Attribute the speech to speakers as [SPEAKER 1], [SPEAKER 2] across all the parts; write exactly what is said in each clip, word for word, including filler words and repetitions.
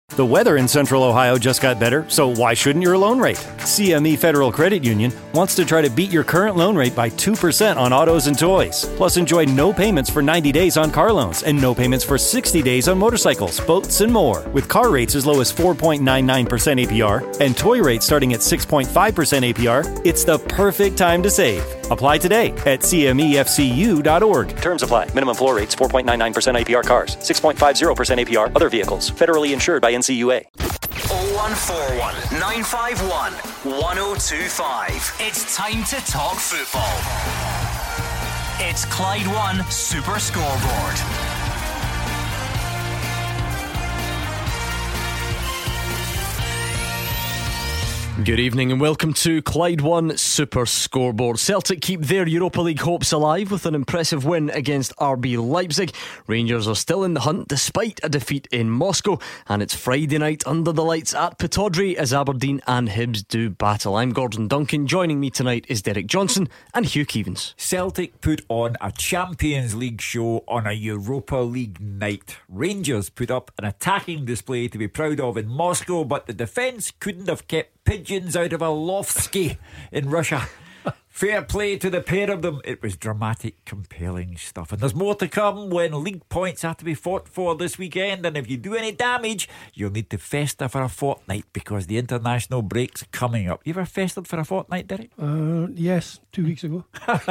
[SPEAKER 1] The weather in Central Ohio just got better, so why shouldn't your loan rate? C M E Federal Credit Union wants to try to beat your current loan rate by two percent on autos and toys. Plus, enjoy no payments for ninety days on car loans and no payments for sixty days on motorcycles, boats, and more. With car rates as low as four point nine nine percent A P R and toy rates starting at six point five percent A P R, it's the perfect time to save. Apply today at C M E F C U dot org. Terms apply. Minimum floor rates four point nine nine percent A P R cars, six point five zero percent A P R other vehicles. Federally insured by N C U A.
[SPEAKER 2] oh one four one, nine five one, one oh two five. It's time to talk football. It's Clyde One Super Scoreboard.
[SPEAKER 3] Good evening and welcome to Clyde One Super Scoreboard. Celtic keep their Europa League hopes alive with an impressive win against R B Leipzig. Rangers are still in the hunt despite a defeat in Moscow, and it's Friday night under the lights at Pittodrie as Aberdeen and Hibs do battle. I'm Gordon Duncan. Joining me tonight is Derek Johnson and Hugh Keevans.
[SPEAKER 4] Celtic put on a Champions League show on a Europa League night. Rangers put up an attacking display to be proud of in Moscow, but the defence couldn't have kept pigeons out of a Lovsky in Russia. Fair play to the pair of them. It was dramatic, compelling stuff. And there's more to come when league points have to be fought for this weekend. And if you do any damage, you'll need to fester for a fortnight because the international break's coming up. You ever festered for a fortnight, Derek?
[SPEAKER 5] Uh, yes, two weeks ago.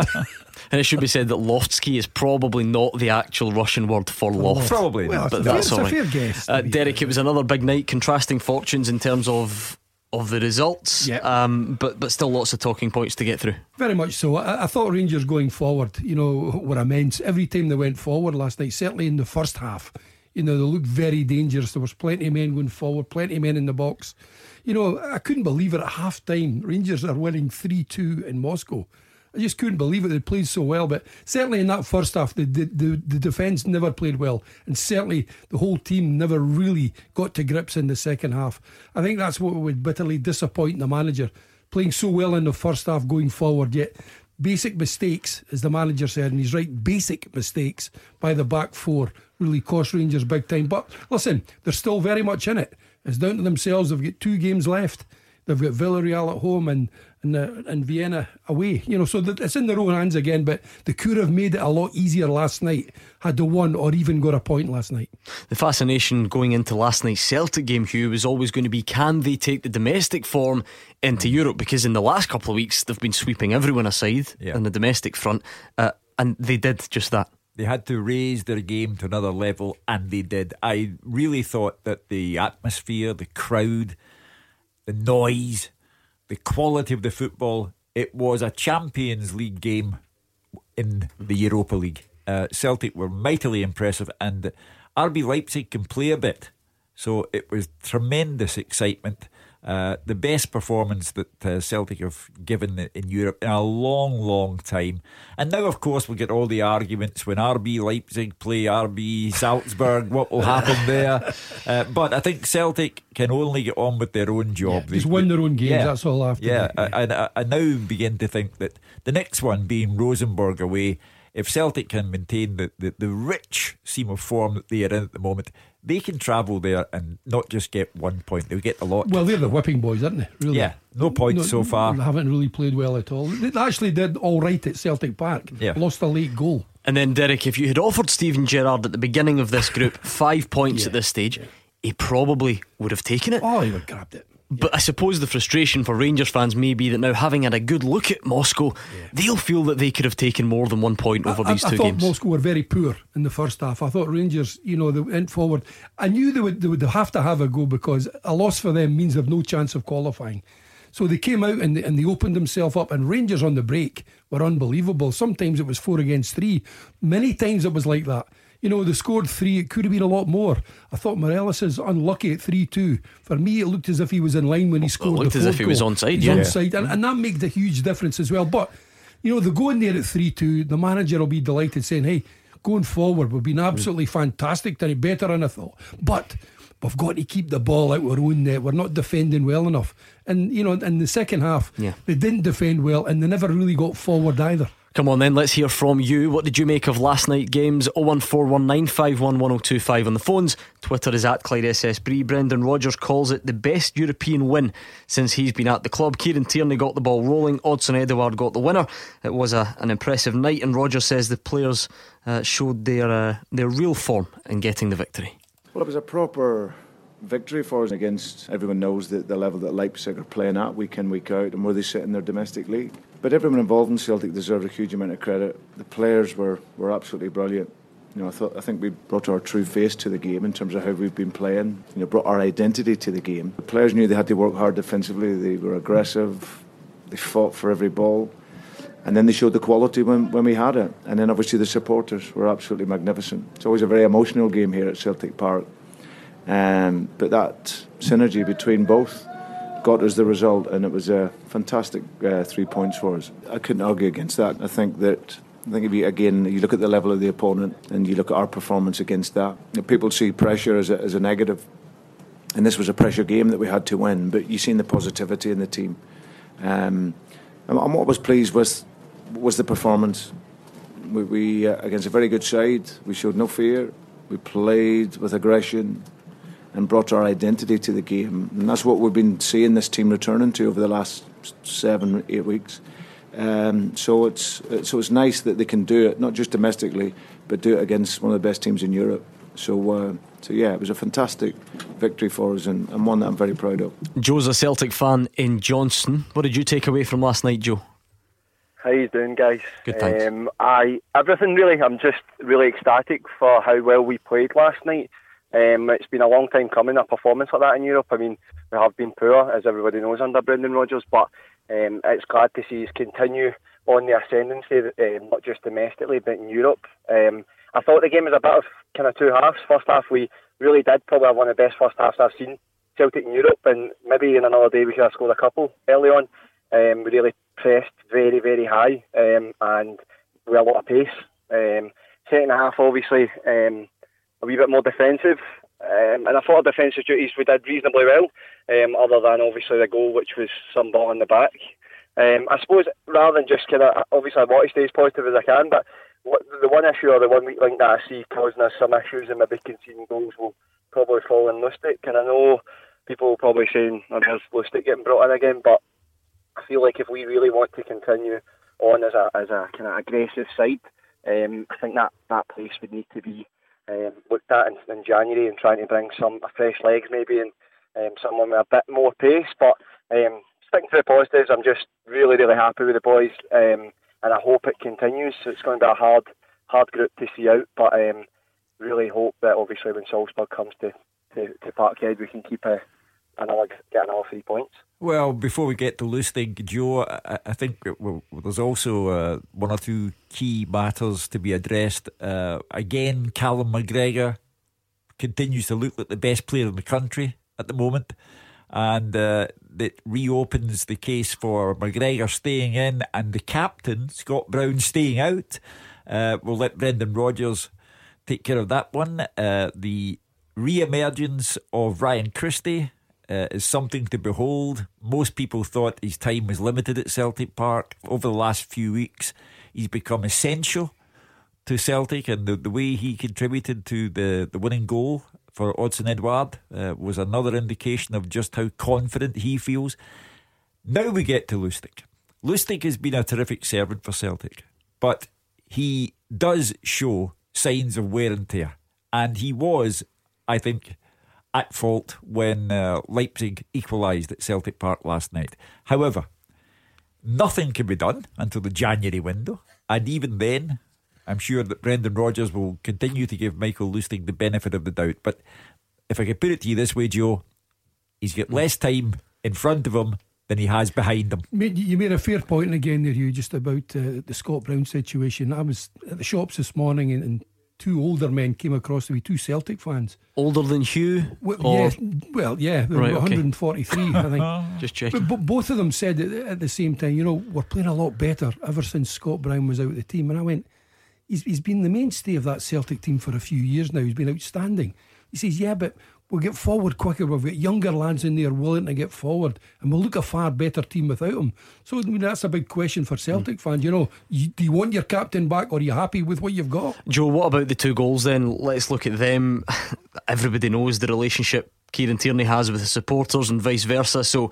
[SPEAKER 3] And it should be said that Loftsky is probably not the actual Russian word for loft.
[SPEAKER 4] Probably
[SPEAKER 5] Well,
[SPEAKER 4] not.
[SPEAKER 3] But
[SPEAKER 5] it's a
[SPEAKER 3] that's
[SPEAKER 5] fair,
[SPEAKER 3] all
[SPEAKER 5] it's a
[SPEAKER 3] right.
[SPEAKER 5] fair guess.
[SPEAKER 3] Uh, Derek, it was another big night, contrasting fortunes in terms of of the results,
[SPEAKER 5] Yeah.
[SPEAKER 3] um, but but still lots of talking points to get through.
[SPEAKER 5] Very much so. I, I thought Rangers going forward, you know, were immense. Every time they went forward last night, certainly in the first half, you know, they looked very dangerous. There was plenty of men going forward, plenty of men in the box. You know, I couldn't believe it at half time. Rangers are winning three two in Moscow. I just couldn't believe it. They played so well, but certainly in that first half, the, the, the, the defence never played well, and certainly the whole team never really got to grips in the second half. I think that's what would bitterly disappoint the manager, playing so well in the first half, going forward, yet basic mistakes, as the manager said, and he's right, basic mistakes by the back four really cost Rangers big time. But listen, they're still very much in it. It's down to themselves. They've got two games left. They've got Villarreal at home and and, uh, and Vienna away, you know, so that it's in their own hands again. But they could have made it a lot easier last night had they won or even got a point last night.
[SPEAKER 3] The fascination going into last night's Celtic game, Hugh, was always going to be, can they take the domestic form into Europe? Because in the last couple of weeks they've been sweeping everyone aside
[SPEAKER 4] Yeah.
[SPEAKER 3] on the domestic front, uh, and they did just that.
[SPEAKER 4] They had to raise their game to another level, and they did. I really thought that the atmosphere, the crowd, the noise, the quality of the football, it was a Champions League game in the Europa League. uh, Celtic were mightily impressive, and R B Leipzig can play a bit, so it was tremendous excitement. Uh, the best performance that uh, Celtic have given in Europe in a long, long time. And now, of course, we'll get all the arguments when R B Leipzig play R B Salzburg, what will happen there? Uh, but I think Celtic can only get on with their own job.
[SPEAKER 5] Yeah, just win their own games,
[SPEAKER 4] yeah,
[SPEAKER 5] that's all I have to
[SPEAKER 4] yeah,
[SPEAKER 5] do.
[SPEAKER 4] I, I, I now begin to think that the next one being Rosenborg away, if Celtic can maintain the, the, the rich seam of form that they are in at the moment, they can travel there and not just get one point, they'll get a lot.
[SPEAKER 5] Well, they're the whipping boys, aren't they? Really?
[SPEAKER 4] Yeah, no points
[SPEAKER 5] No,
[SPEAKER 4] so far.
[SPEAKER 5] They haven't really played well at all. They actually did all right at Celtic Park.
[SPEAKER 4] Yeah.
[SPEAKER 5] Lost a late goal.
[SPEAKER 3] And then, Derek, if you had offered Steven Gerrard at the beginning of this group five points
[SPEAKER 5] Yeah,
[SPEAKER 3] at this stage,
[SPEAKER 5] yeah.
[SPEAKER 3] he probably would have taken it.
[SPEAKER 5] Oh, he would have grabbed it.
[SPEAKER 3] But I suppose the frustration for Rangers fans may be that now, having had a good look at Moscow, yeah. they'll feel that they could have taken more than one point over
[SPEAKER 5] I,
[SPEAKER 3] these
[SPEAKER 5] I,
[SPEAKER 3] two
[SPEAKER 5] I thought
[SPEAKER 3] games.
[SPEAKER 5] Moscow were very poor in the first half. I thought Rangers, you know, they went forward. I knew they would, they would have to have a go, because a loss for them means they've no chance of qualifying. So they came out and they, and they opened themselves up, and Rangers on the break were unbelievable. Sometimes it was four against three. Many times it was like that. You know, they scored three. It could have been a lot more. I thought Morelos is unlucky at three two. For me, it looked as if he was in line when he scored.
[SPEAKER 3] It looked
[SPEAKER 5] the
[SPEAKER 3] as
[SPEAKER 5] fourth
[SPEAKER 3] if he was
[SPEAKER 5] goal.
[SPEAKER 3] onside,
[SPEAKER 5] He's
[SPEAKER 3] yeah.
[SPEAKER 5] onside, and, and that made a huge difference as well. But, you know, they go in there at three two. The manager will be delighted, saying, hey, going forward, we've been absolutely fantastic tonight, better than I thought. But we've got to keep the ball out of our own net. We're not defending well enough. And, you know, in the second half,
[SPEAKER 3] yeah.
[SPEAKER 5] they didn't defend well, and they never really got forward either.
[SPEAKER 3] Come on then, let's hear from you. What did you make of last night's games? oh one four one nine five one one oh two five on the phones. Twitter is at Clyde S S Bree. Brendan Rodgers calls it the best European win since he's been at the club. Kieran Tierney got the ball rolling. Odsonne Edouard got the winner. It was a, an impressive night, and Rodgers says the players uh, showed their uh, their real form in getting the victory.
[SPEAKER 6] Well, it was a proper victory for us against, everyone knows that the level that Leipzig are playing at week in, week out, and where they sit in their domestic league. But everyone involved in Celtic deserved a huge amount of credit. The players were, were absolutely brilliant. You know, I thought I think we brought our true face to the game in terms of how we've been playing. You know, brought our identity to the game. The players knew they had to work hard defensively. They were aggressive. They fought for every ball. And then they showed the quality when, when we had it. And then obviously the supporters were absolutely magnificent. It's always a very emotional game here at Celtic Park. Um, but that synergy between both got us the result, and it was a fantastic uh, three points for us. I couldn't argue against that. I think that I think if you again you look at the level of the opponent and you look at our performance against that, you know, people see pressure as a, as a negative, and this was a pressure game that we had to win. But you've seen the positivity in the team. Um, and what I was pleased with was the performance. We, we uh, against a very good side, we showed no fear. We played with aggression and brought our identity to the game, and that's what we've been seeing this team returning to over the last seven, eight weeks. Um, so it's so it's nice that they can do it, not just domestically, but do it against one of the best teams in Europe. So, uh, so yeah, it was a fantastic victory for us, and, and one that I'm very proud of.
[SPEAKER 3] Joe's a Celtic fan in Johnston. What did you take away from last night, Joe?
[SPEAKER 7] How you doing, guys?
[SPEAKER 3] Good, thanks.
[SPEAKER 7] Um, I everything really. I'm just really ecstatic for how well we played last night. Um, it's been a long time coming, a performance like that in Europe. I mean, we have been poor, as everybody knows, under Brendan Rodgers, but um, it's glad to see us continue on the ascendancy, um, not just domestically, but in Europe. Um, I thought the game was a bit of kind of two halves. First half, we really did probably have one of the best first halves I've seen Celtic in Europe, and maybe in another day we could have scored a couple early on. Um, we really pressed very, very high, um, and with a lot of pace. Um, second half, obviously, um, a wee bit more defensive, um, and I thought our defensive duties we did reasonably well, um, other than obviously the goal, which was some ball in the back. Um, I suppose rather than just kind of, obviously I want to stay as positive as I can, but what, the one issue or the one weak link that I see causing us some issues and maybe conceding goals will probably fall in Lustig. And I know people will probably saying, oh, there's Lustig getting brought in again, but I feel like if we really want to continue on as a as a kind of aggressive side, um, I think that, that place would need to be Um, looked at in, in January and trying to bring some fresh legs maybe and um, someone with a bit more pace. But um, sticking to the positives, I'm just really, really happy with the boys, um, and I hope it continues. So it's going to be a hard, hard group to see out, but um, really hope that obviously when Salzburg comes to, to, to Parkhead, we can keep a, another get another three points.
[SPEAKER 4] Well, before we get to Lustig, Joe, I, I think it, well, there's also uh, one or two key matters to be addressed. Uh, again, Callum McGregor continues to look like the best player in the country at the moment, and uh, it reopens the case for McGregor staying in and the captain, Scott Brown, staying out. Uh, we'll let Brendan Rodgers take care of that one. Uh, the re-emergence of Ryan Christie Uh, is something to behold. Most people thought his time was limited at Celtic Park. Over the last few weeks, he's become essential to Celtic, and the, the way he contributed to the, the winning goal for Odsonne Edouard uh, was another indication of just how confident he feels. Now we get to Lustig. Lustig has been a terrific servant for Celtic, but he does show signs of wear and tear, and he was, I think, at fault when uh, Leipzig equalised at Celtic Park last night. However, nothing can be done until the January window, and even then I'm sure that Brendan Rodgers will continue to give Michael Lustig the benefit of the doubt. But if I could put it to you this way, Joe, he's got less time in front of him than he has behind him.
[SPEAKER 5] You made a fair point again there, Hugh, just about uh, the Scott Brown situation. I was at the shops this morning, and, and two older men came across to me, two Celtic fans.
[SPEAKER 3] Older than Hugh?
[SPEAKER 5] Well,
[SPEAKER 3] or...
[SPEAKER 5] yeah, well, yeah,
[SPEAKER 3] right,
[SPEAKER 5] one hundred
[SPEAKER 3] okay.
[SPEAKER 5] forty-three, I think.
[SPEAKER 3] Just checking.
[SPEAKER 5] But, but both of them said at the same time, you know, we're playing a lot better ever since Scott Brown was out of the team. And I went, he's, he's been the mainstay of that Celtic team for a few years now. He's been outstanding. He says, yeah, but we'll get forward quicker. We've got younger lads in there willing to get forward, and we'll look a far better team without them. So I mean, that's a big question for Celtic mm. fans. You know, you, do you want your captain back, or are you happy with what you've got?
[SPEAKER 3] Joe, what about the two goals then? Let's look at them. Everybody knows the relationship Kieran Tierney has with the supporters and vice versa, so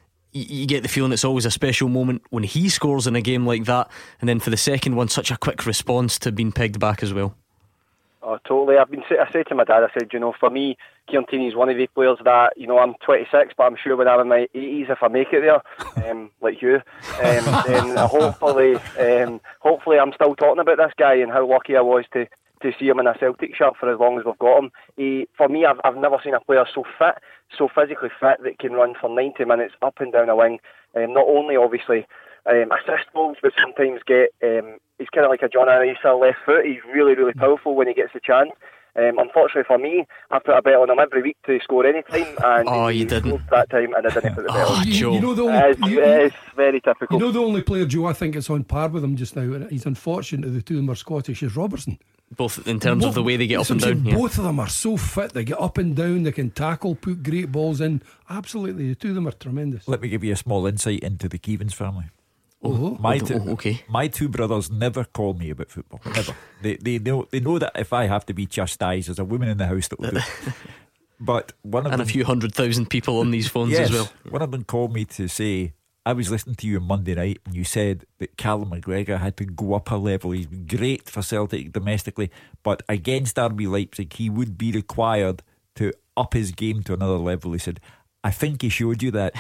[SPEAKER 3] you get the feeling it's always a special moment when he scores in a game like that, and then for the second one, such a quick response to being pegged back as well.
[SPEAKER 7] Oh, totally. I've been. I said to my dad, I said, you know, for me, Kieran Tierney is one of the players that, you know, I'm twenty-six, but I'm sure when I'm in my eighties, if I make it there, um, like you, um, then hopefully, um, hopefully, I'm still talking about this guy and how lucky I was to, to see him in a Celtic shirt for as long as we've got him. He, for me, I've I've never seen a player so fit, so physically fit, that can run for ninety minutes up and down a wing. Um, not only obviously um, assist goals, but sometimes get. Um, he's kind of like a John Arisa left foot. He's really, really powerful when he gets the chance. Um, unfortunately for me, I put a bet on him every week to score any time, and
[SPEAKER 3] oh,
[SPEAKER 7] he
[SPEAKER 3] you didn't
[SPEAKER 7] that time, and I didn't put the bet
[SPEAKER 3] oh,
[SPEAKER 7] on.
[SPEAKER 3] Joe.
[SPEAKER 5] You, you know the only,
[SPEAKER 7] it, is,
[SPEAKER 5] you,
[SPEAKER 7] it is very typical.
[SPEAKER 5] You know the only player, Joe, I think it's on par with him just now, and he's unfortunate that the two of them are Scottish, is Robertson.
[SPEAKER 3] Both in terms
[SPEAKER 5] both,
[SPEAKER 3] of the way they get up and down.
[SPEAKER 5] Saying,
[SPEAKER 3] yeah.
[SPEAKER 5] Both of them are so fit. They get up and down. They can tackle, put great balls in. Absolutely, the two of them are tremendous.
[SPEAKER 4] Let me give you a small insight into the Keevans family.
[SPEAKER 5] Oh,
[SPEAKER 4] my,
[SPEAKER 3] oh,
[SPEAKER 4] two,
[SPEAKER 3] oh, okay.
[SPEAKER 4] my two brothers never call me about football. Never. they they know they know that if I have to be chastised, there's a woman in the house that will do it. But one of
[SPEAKER 3] and
[SPEAKER 4] them,
[SPEAKER 3] a few hundred thousand people on these phones
[SPEAKER 4] yes,
[SPEAKER 3] as well.
[SPEAKER 4] One of them called me to say, I was listening to you on Monday night and you said that Callum McGregor had to go up a level. He's great for Celtic domestically, but against R B Leipzig he would be required to up his game to another level. He said, I think he showed you that.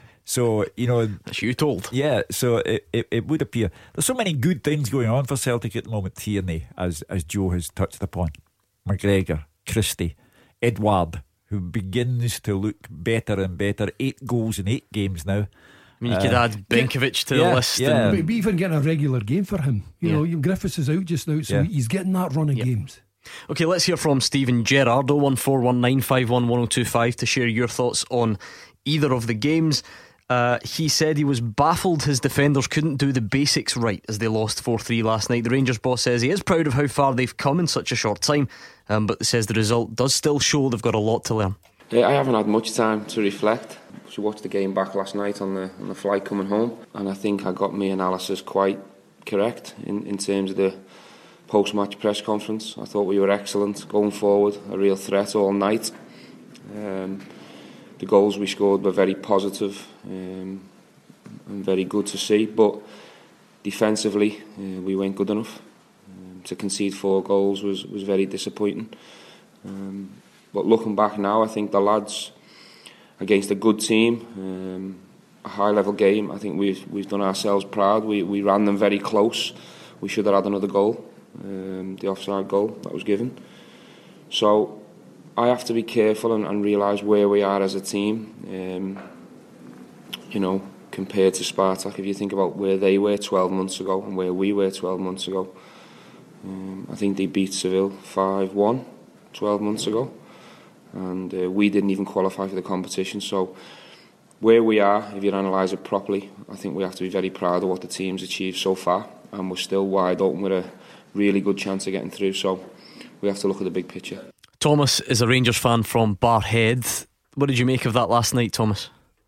[SPEAKER 4] So, you know,
[SPEAKER 3] as you told.
[SPEAKER 4] Yeah, so it, it, it would appear there's so many good things going on for Celtic at the moment. Tierney, as as Joe has touched upon, McGregor, Christie, Edouard, who begins to look better and better. Eight goals in eight games now.
[SPEAKER 3] I mean, you
[SPEAKER 4] uh,
[SPEAKER 3] could add Benkovic to
[SPEAKER 4] yeah,
[SPEAKER 3] the list.
[SPEAKER 4] yeah.
[SPEAKER 3] And
[SPEAKER 5] Maybe even getting a regular game for him. You
[SPEAKER 3] yeah.
[SPEAKER 5] know, Griffiths is out just now, so
[SPEAKER 4] yeah.
[SPEAKER 5] he's getting that run of
[SPEAKER 3] yeah.
[SPEAKER 5] games.
[SPEAKER 3] Okay, let's hear from Stephen Gerrard. oh one four one nine five one one oh two five to share your thoughts on either of the games. Uh, he said he was baffled his defenders couldn't do the basics right as they lost four three last night. The Rangers boss says he is proud of how far they've come in such a short time, um, but says the result does still show they've got a lot to learn.
[SPEAKER 8] Yeah, I haven't had much time to reflect. I watched the game back last night on the on the flight coming home, and I think I got my analysis quite correct in, in terms of the post-match press conference. I thought we were excellent going forward, a real threat all night. Um, The goals we scored were very positive um, and very good to see, but defensively uh, we weren't good enough. Um, to concede four goals was, was very disappointing. Um, but looking back now, I think the lads, against a good team, um, a high-level game, I think we've we've done ourselves proud. We we ran them very close. We should have had another goal, um, the offside goal that was given. So I have to be careful and, and realise where we are as a team. Um, you know, compared to Spartak, if you think about where they were twelve months ago and where we were twelve months ago, um, I think they beat Seville five one twelve months ago, and uh, we didn't even qualify for the competition. So where we are, if you analyse it properly, I think we have to be very proud of what the team's achieved so far, and we're still wide open with a really good chance of getting through. So we have to look at the big picture.
[SPEAKER 3] Thomas is a Rangers fan from Barrhead. What did you make of that last night, Thomas?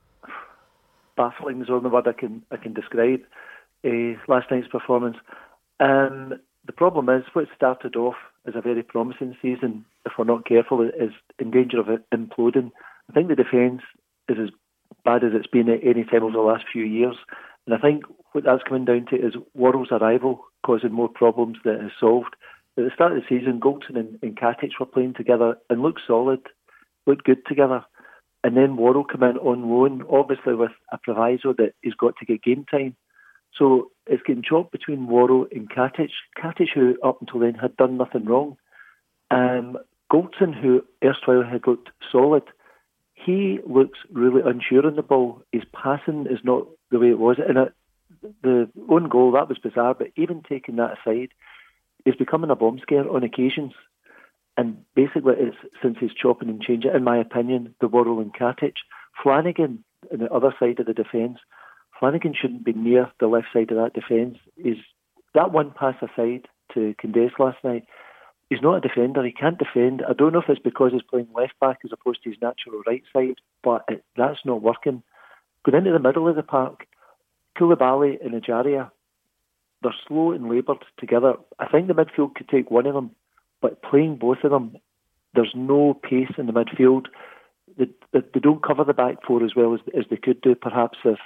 [SPEAKER 9] Baffling is the only word I can I can describe uh, last night's performance. Um, the problem is, what started off as a very promising season, if we're not careful, is in danger of imploding. I think the defence is as bad as it's been at any time over the last few years, and I think what that's coming down to is Worrell's arrival causing more problems than it has solved. At the start of the season, Goldson and, and Katic were playing together and looked solid, looked good together. And then Worrell came in on loan, obviously with a proviso that he's got to get game time. So it's getting chopped between Worrell and Katic. Katic, who up until then had done nothing wrong. Um, Goldson, who erstwhile had looked solid, he looks really unsure on the ball. His passing is not the way it was. And it, the own goal, that was bizarre, but even taking that aside, he's becoming a bomb scare on occasions, and basically it's since he's chopping and changing, in my opinion, the Worrell and Katic. Flanagan, on the other side of the defence, Flanagan shouldn't be near the left side of that defence. Is that one pass aside to Condés last night he's not a defender. He can't defend. I don't know if it's because he's playing left back as opposed to his natural right side, but it, that's not working. Going into the middle of the park, Koulibaly and Ejaria, they're slow and laboured together. I think the midfield could take one of them, but playing both of them, there's no pace in the midfield. They, they, they don't cover the back four as well as, as they could do, perhaps if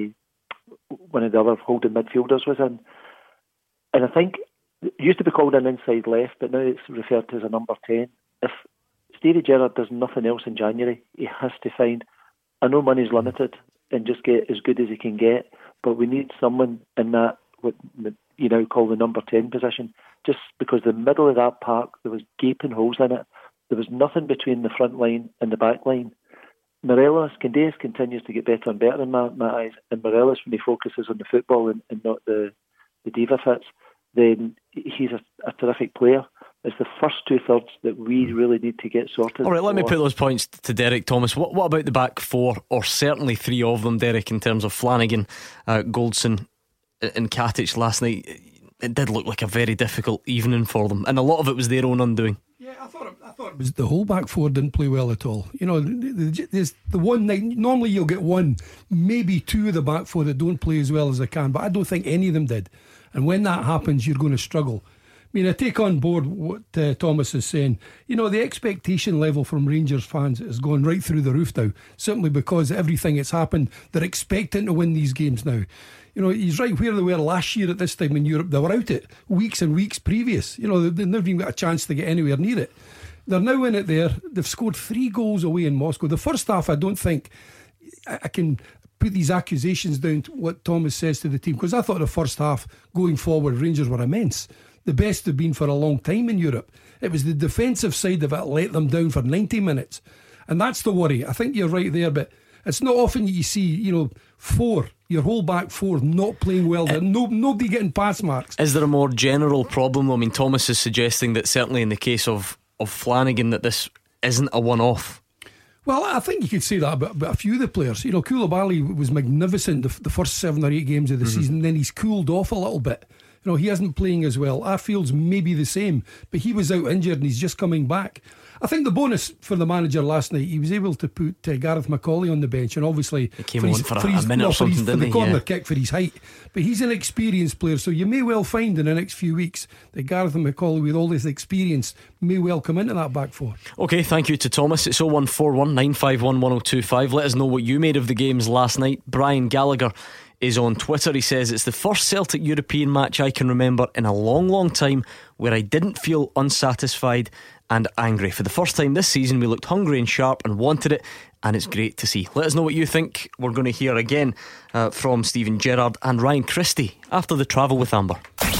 [SPEAKER 9] uh, one of the other holding midfielders was in. And I think it used to be called an inside left, but now it's referred to as a number ten. If Stevie Gerrard does nothing else in January, he has to find, I know money's limited, and just get as good as he can get, but we need someone in that, what you now call the number ten position, just because the middle of that park, there was gaping holes in it. There was nothing between the front line and the back line. Morelos, Candeias continues to get better and better in my, my eyes, and Morelos, when he focuses on the football and, and not the, the diva fits, then he's a, a terrific player. It's the first two thirds that we really need to get sorted.
[SPEAKER 3] All right, let me put those points to Derek Thomas. What, what about the back four, or certainly three of them, Derek, in terms of Flanagan, uh, Goldson and Katic last night? It did look like a very difficult evening for them, and a lot of it was their own undoing.
[SPEAKER 5] Yeah, I thought it, I thought it was the whole back four didn't play well at all. You know, there's the one night, normally you'll get one, maybe two of the back four that don't play as well as they can, but I don't think any of them did. And when that happens, you're going to struggle. I mean, I take on board what uh, Thomas is saying. You know, the expectation level from Rangers fans has gone right through the roof now, simply because everything that's happened, they're expecting to win these games now. You know, he's right where they were last year at this time in Europe. They were out it weeks and weeks previous. You know, they've never even got a chance to get anywhere near it. They're now in it there. They've scored three goals away in Moscow. The first half, I don't think I, I can put these accusations down to what Thomas says to the team, because I thought the first half going forward, Rangers were immense. The best they've been for a long time in Europe. It was the defensive side of it let them down for ninety minutes, and that's the worry. I think you're right there, but it's not often you see, you know, four, your whole back four not playing well. Uh, no, nobody getting pass marks.
[SPEAKER 3] Is there a more general problem? I mean, Thomas is suggesting that certainly in the case of, of Flanagan, that this isn't a one-off.
[SPEAKER 5] Well, I think you could say that about, about a few of the players. You know, Koulibaly was magnificent the, the first seven or eight games of the mm-hmm. season, then he's cooled off a little bit. You know, he isn't playing as well. Arfield's maybe the same, but he was out injured and he's just coming back. I think the bonus for the manager last night, he was able to put uh, Gareth McCauley on the bench, and obviously
[SPEAKER 3] he came for his, on for, for a, his, a minute
[SPEAKER 5] well,
[SPEAKER 3] or something,
[SPEAKER 5] for, his,
[SPEAKER 3] didn't
[SPEAKER 5] for the
[SPEAKER 3] he?
[SPEAKER 5] corner
[SPEAKER 3] yeah.
[SPEAKER 5] kick for his height. But he's an experienced player, so you may well find in the next few weeks that Gareth and McCauley, with all this experience, may well come into that back four.
[SPEAKER 3] Okay, thank you to Thomas. It's oh one four one nine five one one oh two five. Let us know what you made of the games last night. Brian Gallagher is on Twitter. He says, it's the first Celtic European match I can remember in a long long time where I didn't feel unsatisfied and angry. For the first time this season, we looked hungry and sharp and wanted it, and it's great to see. Let us know what you think. We're going to hear again uh, from Steven Gerrard and Ryan Christie after the travel with Amber.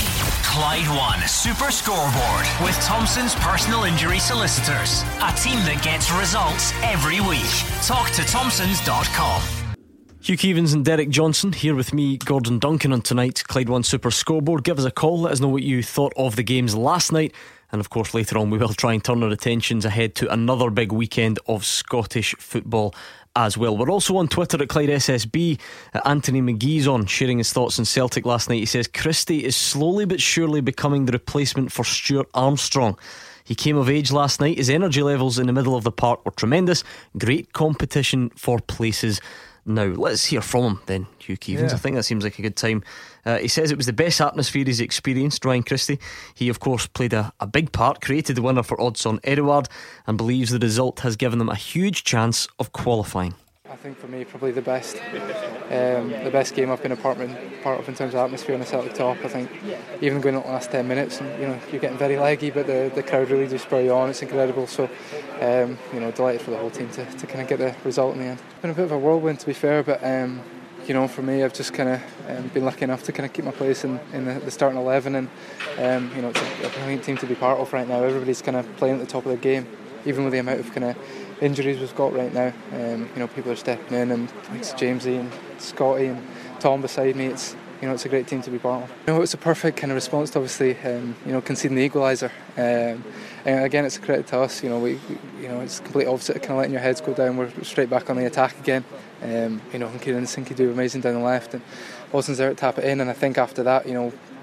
[SPEAKER 2] Clyde One Super Scoreboard with Thompson's personal injury solicitors, a team that gets results every week. Talk to Thompsons dot com.
[SPEAKER 3] Hugh Keevins and Derek Johnson here with me, Gordon Duncan, on tonight's Clyde One Super Scoreboard. Give us a call, let us know what you thought of the games last night, and of course later on we will try and turn our attentions ahead to another big weekend of Scottish football as well. We're also on Twitter at Clyde S S B. uh, Anthony McGee's on, sharing his thoughts on Celtic last night. He says Christie is slowly but surely becoming the replacement for Stuart Armstrong. He came of age last night. His energy levels in the middle of the park were tremendous. Great competition for places. Now, let's hear from him then, Hugh Keevins. Yeah. I think that seems like a good time. Uh, he says it was the best atmosphere he's experienced, Ryan Christie. He, of course, played a, a big part, created the winner for Odsonne Edouard, and believes the result has given them a huge chance of qualifying.
[SPEAKER 10] I think for me, probably the best um, the best game I've been a part, part of in terms of atmosphere on the Celtic top. I think even going up the last ten minutes, and you know, you're getting very leggy, but the, the crowd really do spur you on. It's incredible. So um, you know, delighted for the whole team to, to kind of get the result in the end. It's been a bit of a whirlwind, to be fair, but um, you know, for me, I've just kind of um, been lucky enough to kind of keep my place in, in the, the starting eleven, and um, you know, it's a, a brilliant team to be part of right now. Everybody's kind of playing at the top of their game, even with the amount of kind of injuries we've got right now. Um, you know, people are stepping in, and it's Jamesy and Scotty and Tom beside me. It's you know, it's a great team to be part of. You know, it's a perfect kind of response to obviously um, you know, conceding the equaliser. Um, and again, it's a credit to us. You know, we, we you know, it's complete opposite of kind of letting your heads go down. We're straight back on the attack again. Um, you know, and Kieran and Sinky do amazing down the left, and Odsonne's there to tap it in. And I think after that, you know,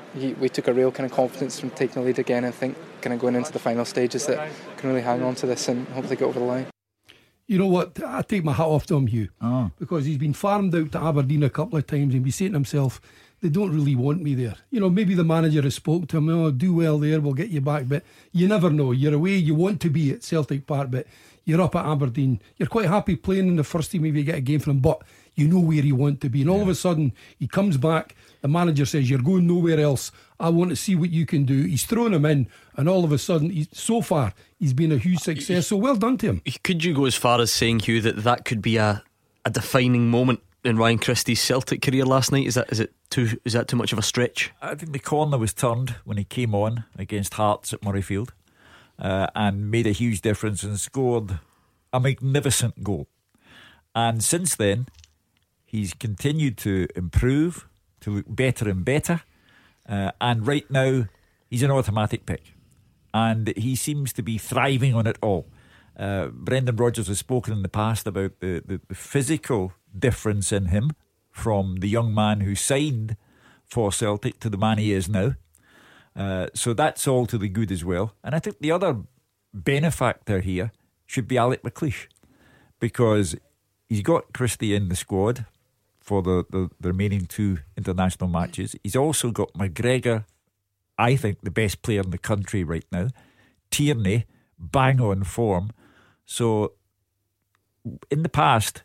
[SPEAKER 10] he, we took a real kind of confidence from taking the lead again, and think kind of going into the final stages that can really hang on to this and hopefully get over the line.
[SPEAKER 5] You know what? I take my hat off to him, Hugh,
[SPEAKER 4] oh.
[SPEAKER 5] because he's been farmed out to Aberdeen a couple of times and he's saying to himself, they don't really want me there. You know, maybe the manager has spoke to him, oh, do well there, we'll get you back. But you never know. You're away, you want to be at Celtic Park, but you're up at Aberdeen. You're quite happy playing in the first team if you get a game from him, but you know where you want to be. And all yeah. of a sudden, he comes back, the manager says, you're going nowhere else. I want to see what you can do. He's thrown him in, and all of a sudden, he's, so far, he's been a huge success. So well done to him.
[SPEAKER 3] Could you go as far as saying, Hugh, that that could be a, a defining moment in Ryan Christie's Celtic career last night? Is that is it too is that too much of a stretch?
[SPEAKER 4] I think the corner was turned when he came on against Hearts at Murrayfield, uh, and made a huge difference and scored a magnificent goal. And since then, he's continued to improve, to look better and better, uh, and right now he's an automatic pick, and he seems to be thriving on it all. uh, Brendan Rodgers has spoken in the past about the, the, the physical difference in him from the young man who signed for Celtic to the man he is now, uh, so that's all to the good as well. And I think the other benefactor here should be Alec McLeish, because he's got Christie in the squad for the, the, the remaining two international matches. He's also got McGregor, I think the best player in the country right now, Tierney, bang on form. So in the past,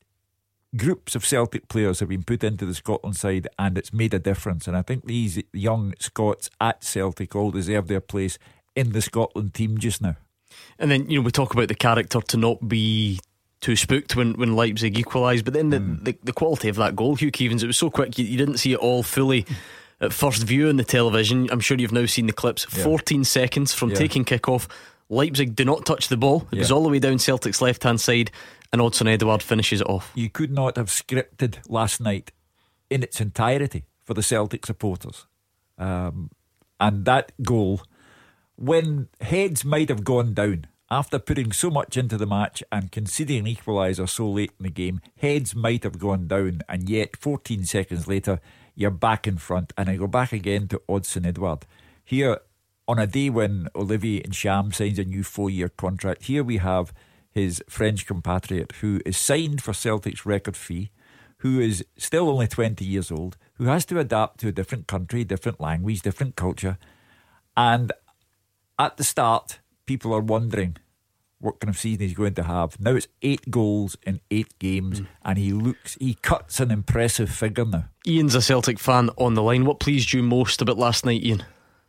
[SPEAKER 4] groups of Celtic players have been put into the Scotland side and it's made a difference, and I think these young Scots at Celtic all deserve their place in the Scotland team just now.
[SPEAKER 3] And then, you know, we talk about the character to not be too spooked when, when Leipzig equalised, but then the, mm. the, the quality of that goal, Hugh Keevins, it was so quick, you, you didn't see it all fully at first view on the television. I'm sure you've now seen the clips. yeah. fourteen seconds from yeah. taking kick-off, Leipzig do not touch the ball. It yeah. was all the way down Celtic's left hand side, and Odsonne Edouard finishes it off.
[SPEAKER 4] You could not have scripted last night in its entirety for the Celtic supporters, um, and that goal, when heads might have gone down after putting so much into the match and conceding an equaliser so late in the game, heads might have gone down, and yet fourteen seconds later you're back in front. And I go back again to Odsonne Edouard here on a day when Olivier Ntcham signs a new four-year contract. Here we have his French compatriot who is signed for Celtic's record fee, who is still only twenty years old, who has to adapt to a different country, different language, different culture. And at the start, people are wondering what kind of season he's going to have. Now it's eight goals in eight games, mm. and he looks, he cuts an impressive figure now.
[SPEAKER 3] Ian's a Celtic fan on the line. What pleased you most about last night, Ian?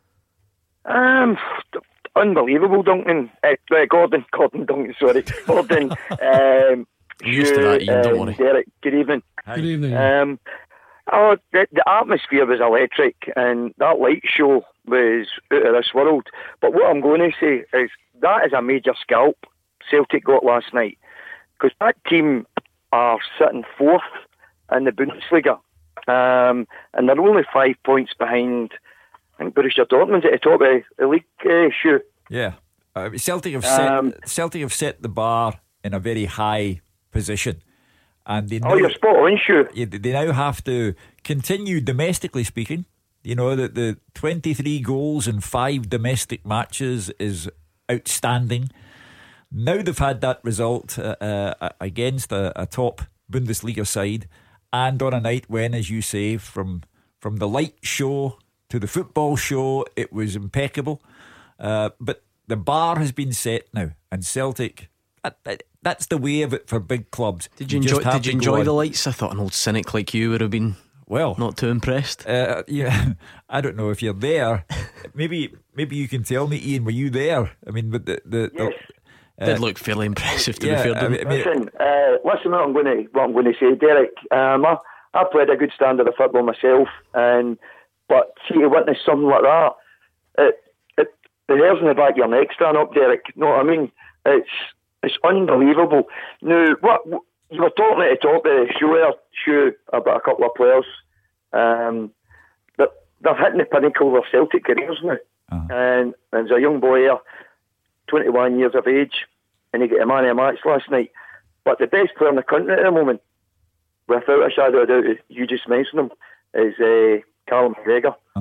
[SPEAKER 7] Um, unbelievable, Duncan. Uh, Gordon, Gordon Duncan, sorry. Gordon. um,
[SPEAKER 3] I'm used to that, Ian, don't
[SPEAKER 7] um,
[SPEAKER 3] worry.
[SPEAKER 7] Derek, good evening.
[SPEAKER 5] Hi. Good evening.
[SPEAKER 7] Um, oh, the, the atmosphere was electric, and that light show was out of this world. But what I'm going to say is that is a major scalp Celtic got last night, because that team are sitting fourth in the Bundesliga, um, and they're only five points behind, I think, Borussia Dortmund at the top of the league uh, shoe.
[SPEAKER 4] Yeah, uh, Celtic have set
[SPEAKER 7] um,
[SPEAKER 4] Celtic have set the bar in a very high position, and they now,
[SPEAKER 7] oh, you're spot on, shoe.
[SPEAKER 4] They now have to continue domestically speaking. You know that the twenty-three goals in five domestic matches is outstanding. Now they've had that result uh, uh, against a, a top Bundesliga side, and on a night when, as you say, from from the light show to the football show, it was impeccable. Uh, but the bar has been set now, and Celtic, that, that, that's the way of it for big clubs.
[SPEAKER 3] Did you, you enjoy? Did you enjoy the lights? I thought an old cynic like you would have been. Well, not too impressed.
[SPEAKER 4] Uh, yeah, I don't know if you're there. maybe, maybe you can tell me, Ian. Were you there? I mean, but the the,
[SPEAKER 7] yes.
[SPEAKER 4] the uh,
[SPEAKER 3] did look fairly impressive to
[SPEAKER 4] yeah,
[SPEAKER 3] be fair.
[SPEAKER 4] I mean,
[SPEAKER 7] listen, uh, listen. What I'm going to what I'm going to say, Derek. Um, I, I played a good standard of football myself, and but see to witness something like that, it it the hairs in the back of your neck stand up, Derek. You know what I mean? It's it's unbelievable. Now, what. what you were talking at the top of the show there, Shu, about a couple of players. Um, but they're hitting the pinnacle of their Celtic careers now. Uh-huh. And there's a young boy here, twenty-one years of age, and he got a man of the match last night. But the best player in the country at the moment, without a shadow of a doubt, you just mentioned him, is uh, Callum McGregor.
[SPEAKER 4] Uh-huh.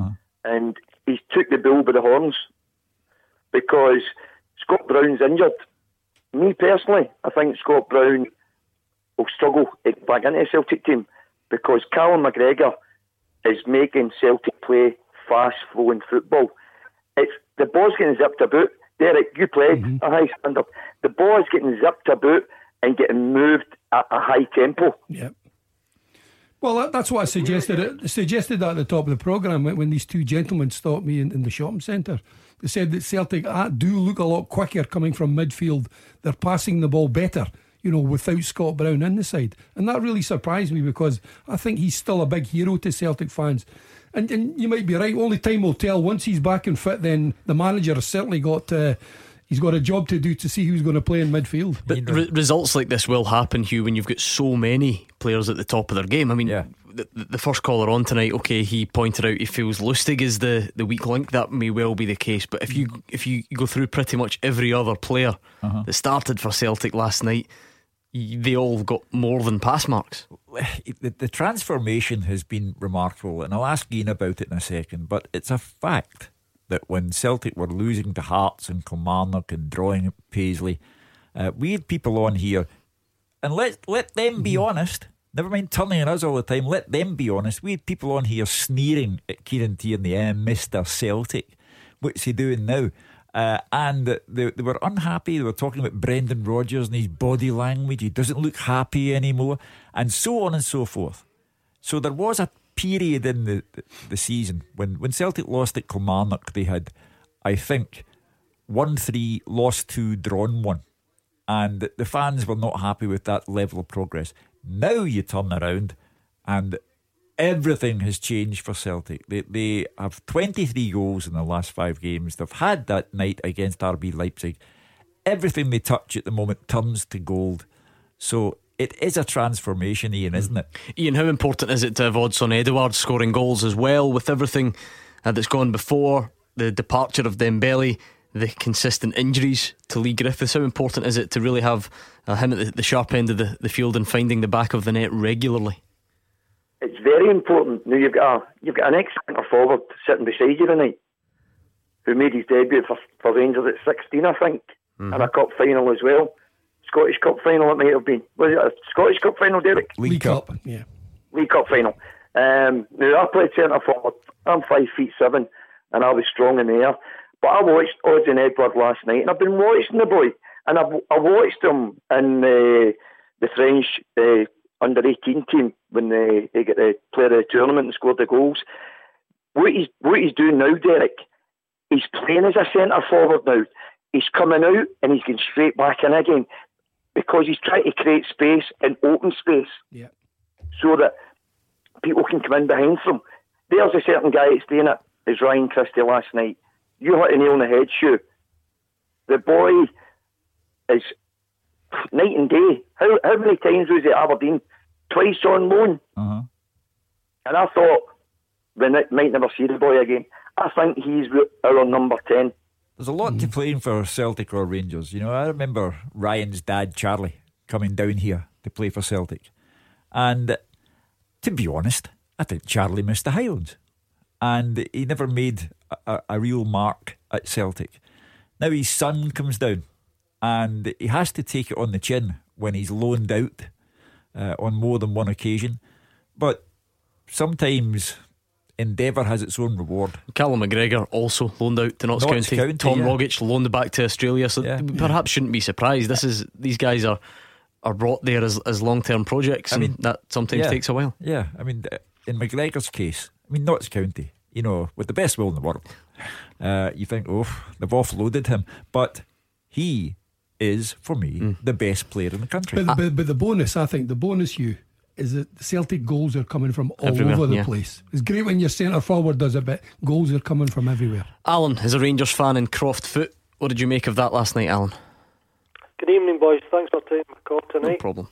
[SPEAKER 11] and he's took the bull by the horns, because Scott Brown's injured. Me personally, I think Scott Brown will struggle to get back into the Celtic team, because Callum McGregor is making Celtic play fast-flowing football. It's the ball's getting zipped about. Derek, you played mm-hmm. a high standard. The ball's getting zipped about and getting moved at a high tempo.
[SPEAKER 5] Yeah. Well, that, that's what I suggested. I suggested that at the top of the programme when, when these two gentlemen stopped me in, in the shopping centre. They said that Celtic uh, do look a lot quicker coming from midfield. They're passing the ball better, you know, without Scott Brown in the side. And that really surprised me, because I think he's still a big hero to Celtic fans. And, and you might be right, only time will tell. Once he's back and fit, then the manager has certainly got uh, he's got a job to do to see who's going to play in midfield.
[SPEAKER 3] But re- results like this will happen, Hugh, when you've got so many players at the top of their game. I mean, yeah. the, the first caller on tonight, okay, he pointed out he feels Lustig is the, the weak link. That may well be the case, but if you if you go through pretty much every other player uh-huh. that started for Celtic last night, they all got more than pass marks.
[SPEAKER 4] The, the transformation has been remarkable, and I'll ask Ian about it in a second, but it's a fact that when Celtic were losing to Hearts and Kilmarnock and drawing at Paisley, uh, we had people on here, and let let them be honest, never mind turning on us all the time, let them be honest. We had people on here sneering at Kieran Tierney and Mister Celtic. What's he doing now? Uh, and they, they were unhappy. They were talking about Brendan Rodgers and his body language. He doesn't look happy anymore, and so on and so forth. So there was a period in the, the, the season when, when Celtic lost at Kilmarnock, they had, I think, won three, lost two, drawn one, and the fans were not happy with that level of progress. Now you turn around and everything has changed for Celtic. They, they have twenty-three goals in the last five games. They've had that night against R B Leipzig. Everything they touch at the moment turns to gold. So it is a transformation, Ian, isn't it?
[SPEAKER 3] Ian, how important is it to have Odsonne Edouard scoring goals as well, with everything uh, that's gone before, the departure of Dembele, the consistent injuries to Lee Griffiths? How important is it to really have uh, him at the, the sharp end of the, the field and finding the back of the net regularly?
[SPEAKER 11] It's very important. Now you've got a, you've got an ex-centre forward sitting beside you tonight, who made his debut for, for Rangers at sixteen, I think, mm-hmm. and a cup final as well. Scottish Cup final it might have been. Was it a Scottish Cup final, Derek?
[SPEAKER 5] League, League Cup. Cup, yeah.
[SPEAKER 11] League Cup final. Um, now I played centre forward. I'm five feet seven, and I was strong in the air. But I watched Odsonne Edouard last night, and I've been watching the boy, and I've I watched him in uh, the French Uh, under eighteen team when they, they get the player of the tournament and scored the goals. What he's what he's doing now, Derek, he's playing as a centre forward now. He's coming out and he's going straight back in again, because he's trying to create space and open space,
[SPEAKER 5] yeah,
[SPEAKER 11] so that people can come in behind them. There's a certain guy that's doing it, is Ryan Christie last night. You hit a nail on the head, Shu. The boy is night and day. How how many times was he at Aberdeen? Twice on loan.
[SPEAKER 4] Uh-huh.
[SPEAKER 11] And I thought we might never see the boy again. I think he's our number ten.
[SPEAKER 4] There's a lot mm. to playing for Celtic or Rangers. You know, I remember Ryan's dad, Charlie, coming down here to play for Celtic. And to be honest, I think Charlie missed the Highlands. And he never made a, a real mark at Celtic. Now his son comes down, and he has to take it on the chin when he's loaned out uh, on more than one occasion. But sometimes endeavour has its own reward.
[SPEAKER 3] Callum McGregor also loaned out to Notts, Notts County. County. Tom yeah. Rogic loaned back to Australia. So yeah. perhaps shouldn't be surprised. This is these guys are are brought there as as long term projects. I mean, that sometimes
[SPEAKER 4] yeah,
[SPEAKER 3] takes a while.
[SPEAKER 4] Yeah, I mean, in McGregor's case, I mean, Notts County, you know, with the best will in the world, uh, you think, oh, they've offloaded him, but he is, for me, mm. the best player in the country.
[SPEAKER 5] But, but, but the bonus, I think, the bonus, you is that Celtic goals are coming from all everywhere, over the yeah. place. It's great when your centre forward does it, but goals are coming from everywhere.
[SPEAKER 3] Alan is a Rangers fan in Croft Foot. What did you make of that last night, Alan?
[SPEAKER 12] Good evening, boys. Thanks for taking my call tonight.
[SPEAKER 3] No problem.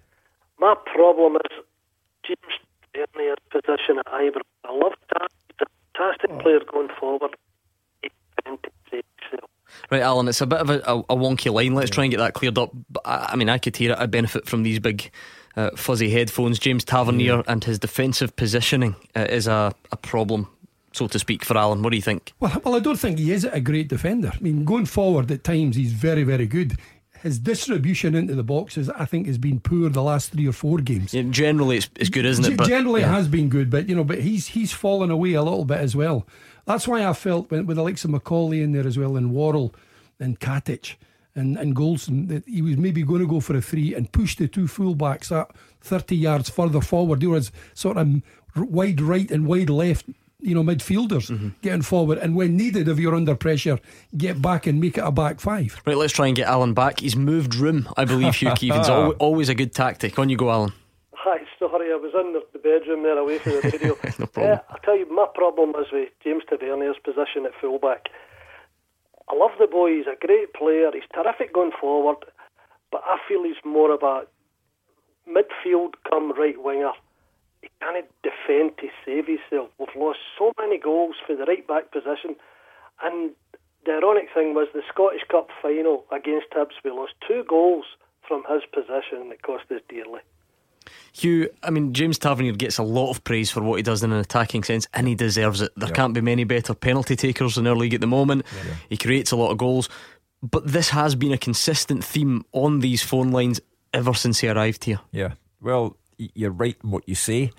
[SPEAKER 12] My problem is James Tierney's position at Ibrox. I love that. He's a fantastic oh. player going forward.
[SPEAKER 3] Right, Alan, it's a bit of a, a, a wonky line. Let's yeah. try and get that cleared up. But I, I mean, I could hear it. I benefit from these big uh, fuzzy headphones. James Tavernier yeah. and his defensive positioning uh, is a, a problem so to speak, for Alan. What do you think?
[SPEAKER 5] Well, well, I don't think he is a great defender. I mean, going forward at times he's very, very good. His distribution into the boxes, I think, has been poor the last three or four games.
[SPEAKER 3] Yeah, generally, it's, it's good, isn't it? But,
[SPEAKER 5] generally,
[SPEAKER 3] yeah.
[SPEAKER 5] it has been good, but you know, but he's he's fallen away a little bit as well. That's why I felt with, with the likes of Macaulay in there as well, and Worrell and Katic and and Goldson, that he was maybe going to go for a three and push the two fullbacks up thirty yards further forward. There was sort of wide right and wide left, you know, midfielders mm-hmm. getting forward, and when needed, if you're under pressure, get back and make it a back five.
[SPEAKER 3] Right, let's try and get Alan back. He's moved room, I believe. Hugh Keevins, al- always a good tactic. On you go, Alan.
[SPEAKER 12] Hi, sorry, I was in the bedroom there away from the radio.
[SPEAKER 3] No problem.
[SPEAKER 12] Uh, I tell you, my problem is with James Tavernier's position at fullback. I love the boy, he's a great player, he's terrific going forward, but I feel he's more of a midfield come right winger. He can't defend to save himself. We've lost so many goals for the right back position, and the ironic thing was the Scottish Cup final against Hibs, we lost two goals from his position and it cost us dearly.
[SPEAKER 3] Hugh, I mean, James Tavernier gets a lot of praise for what he does in an attacking sense, and he deserves it. There
[SPEAKER 4] yep.
[SPEAKER 3] can't be many better penalty takers in our league at the moment. yeah. He creates a lot of goals, but this has been a consistent theme on these phone lines ever since he arrived here.
[SPEAKER 4] Yeah, well, you're right in what you say.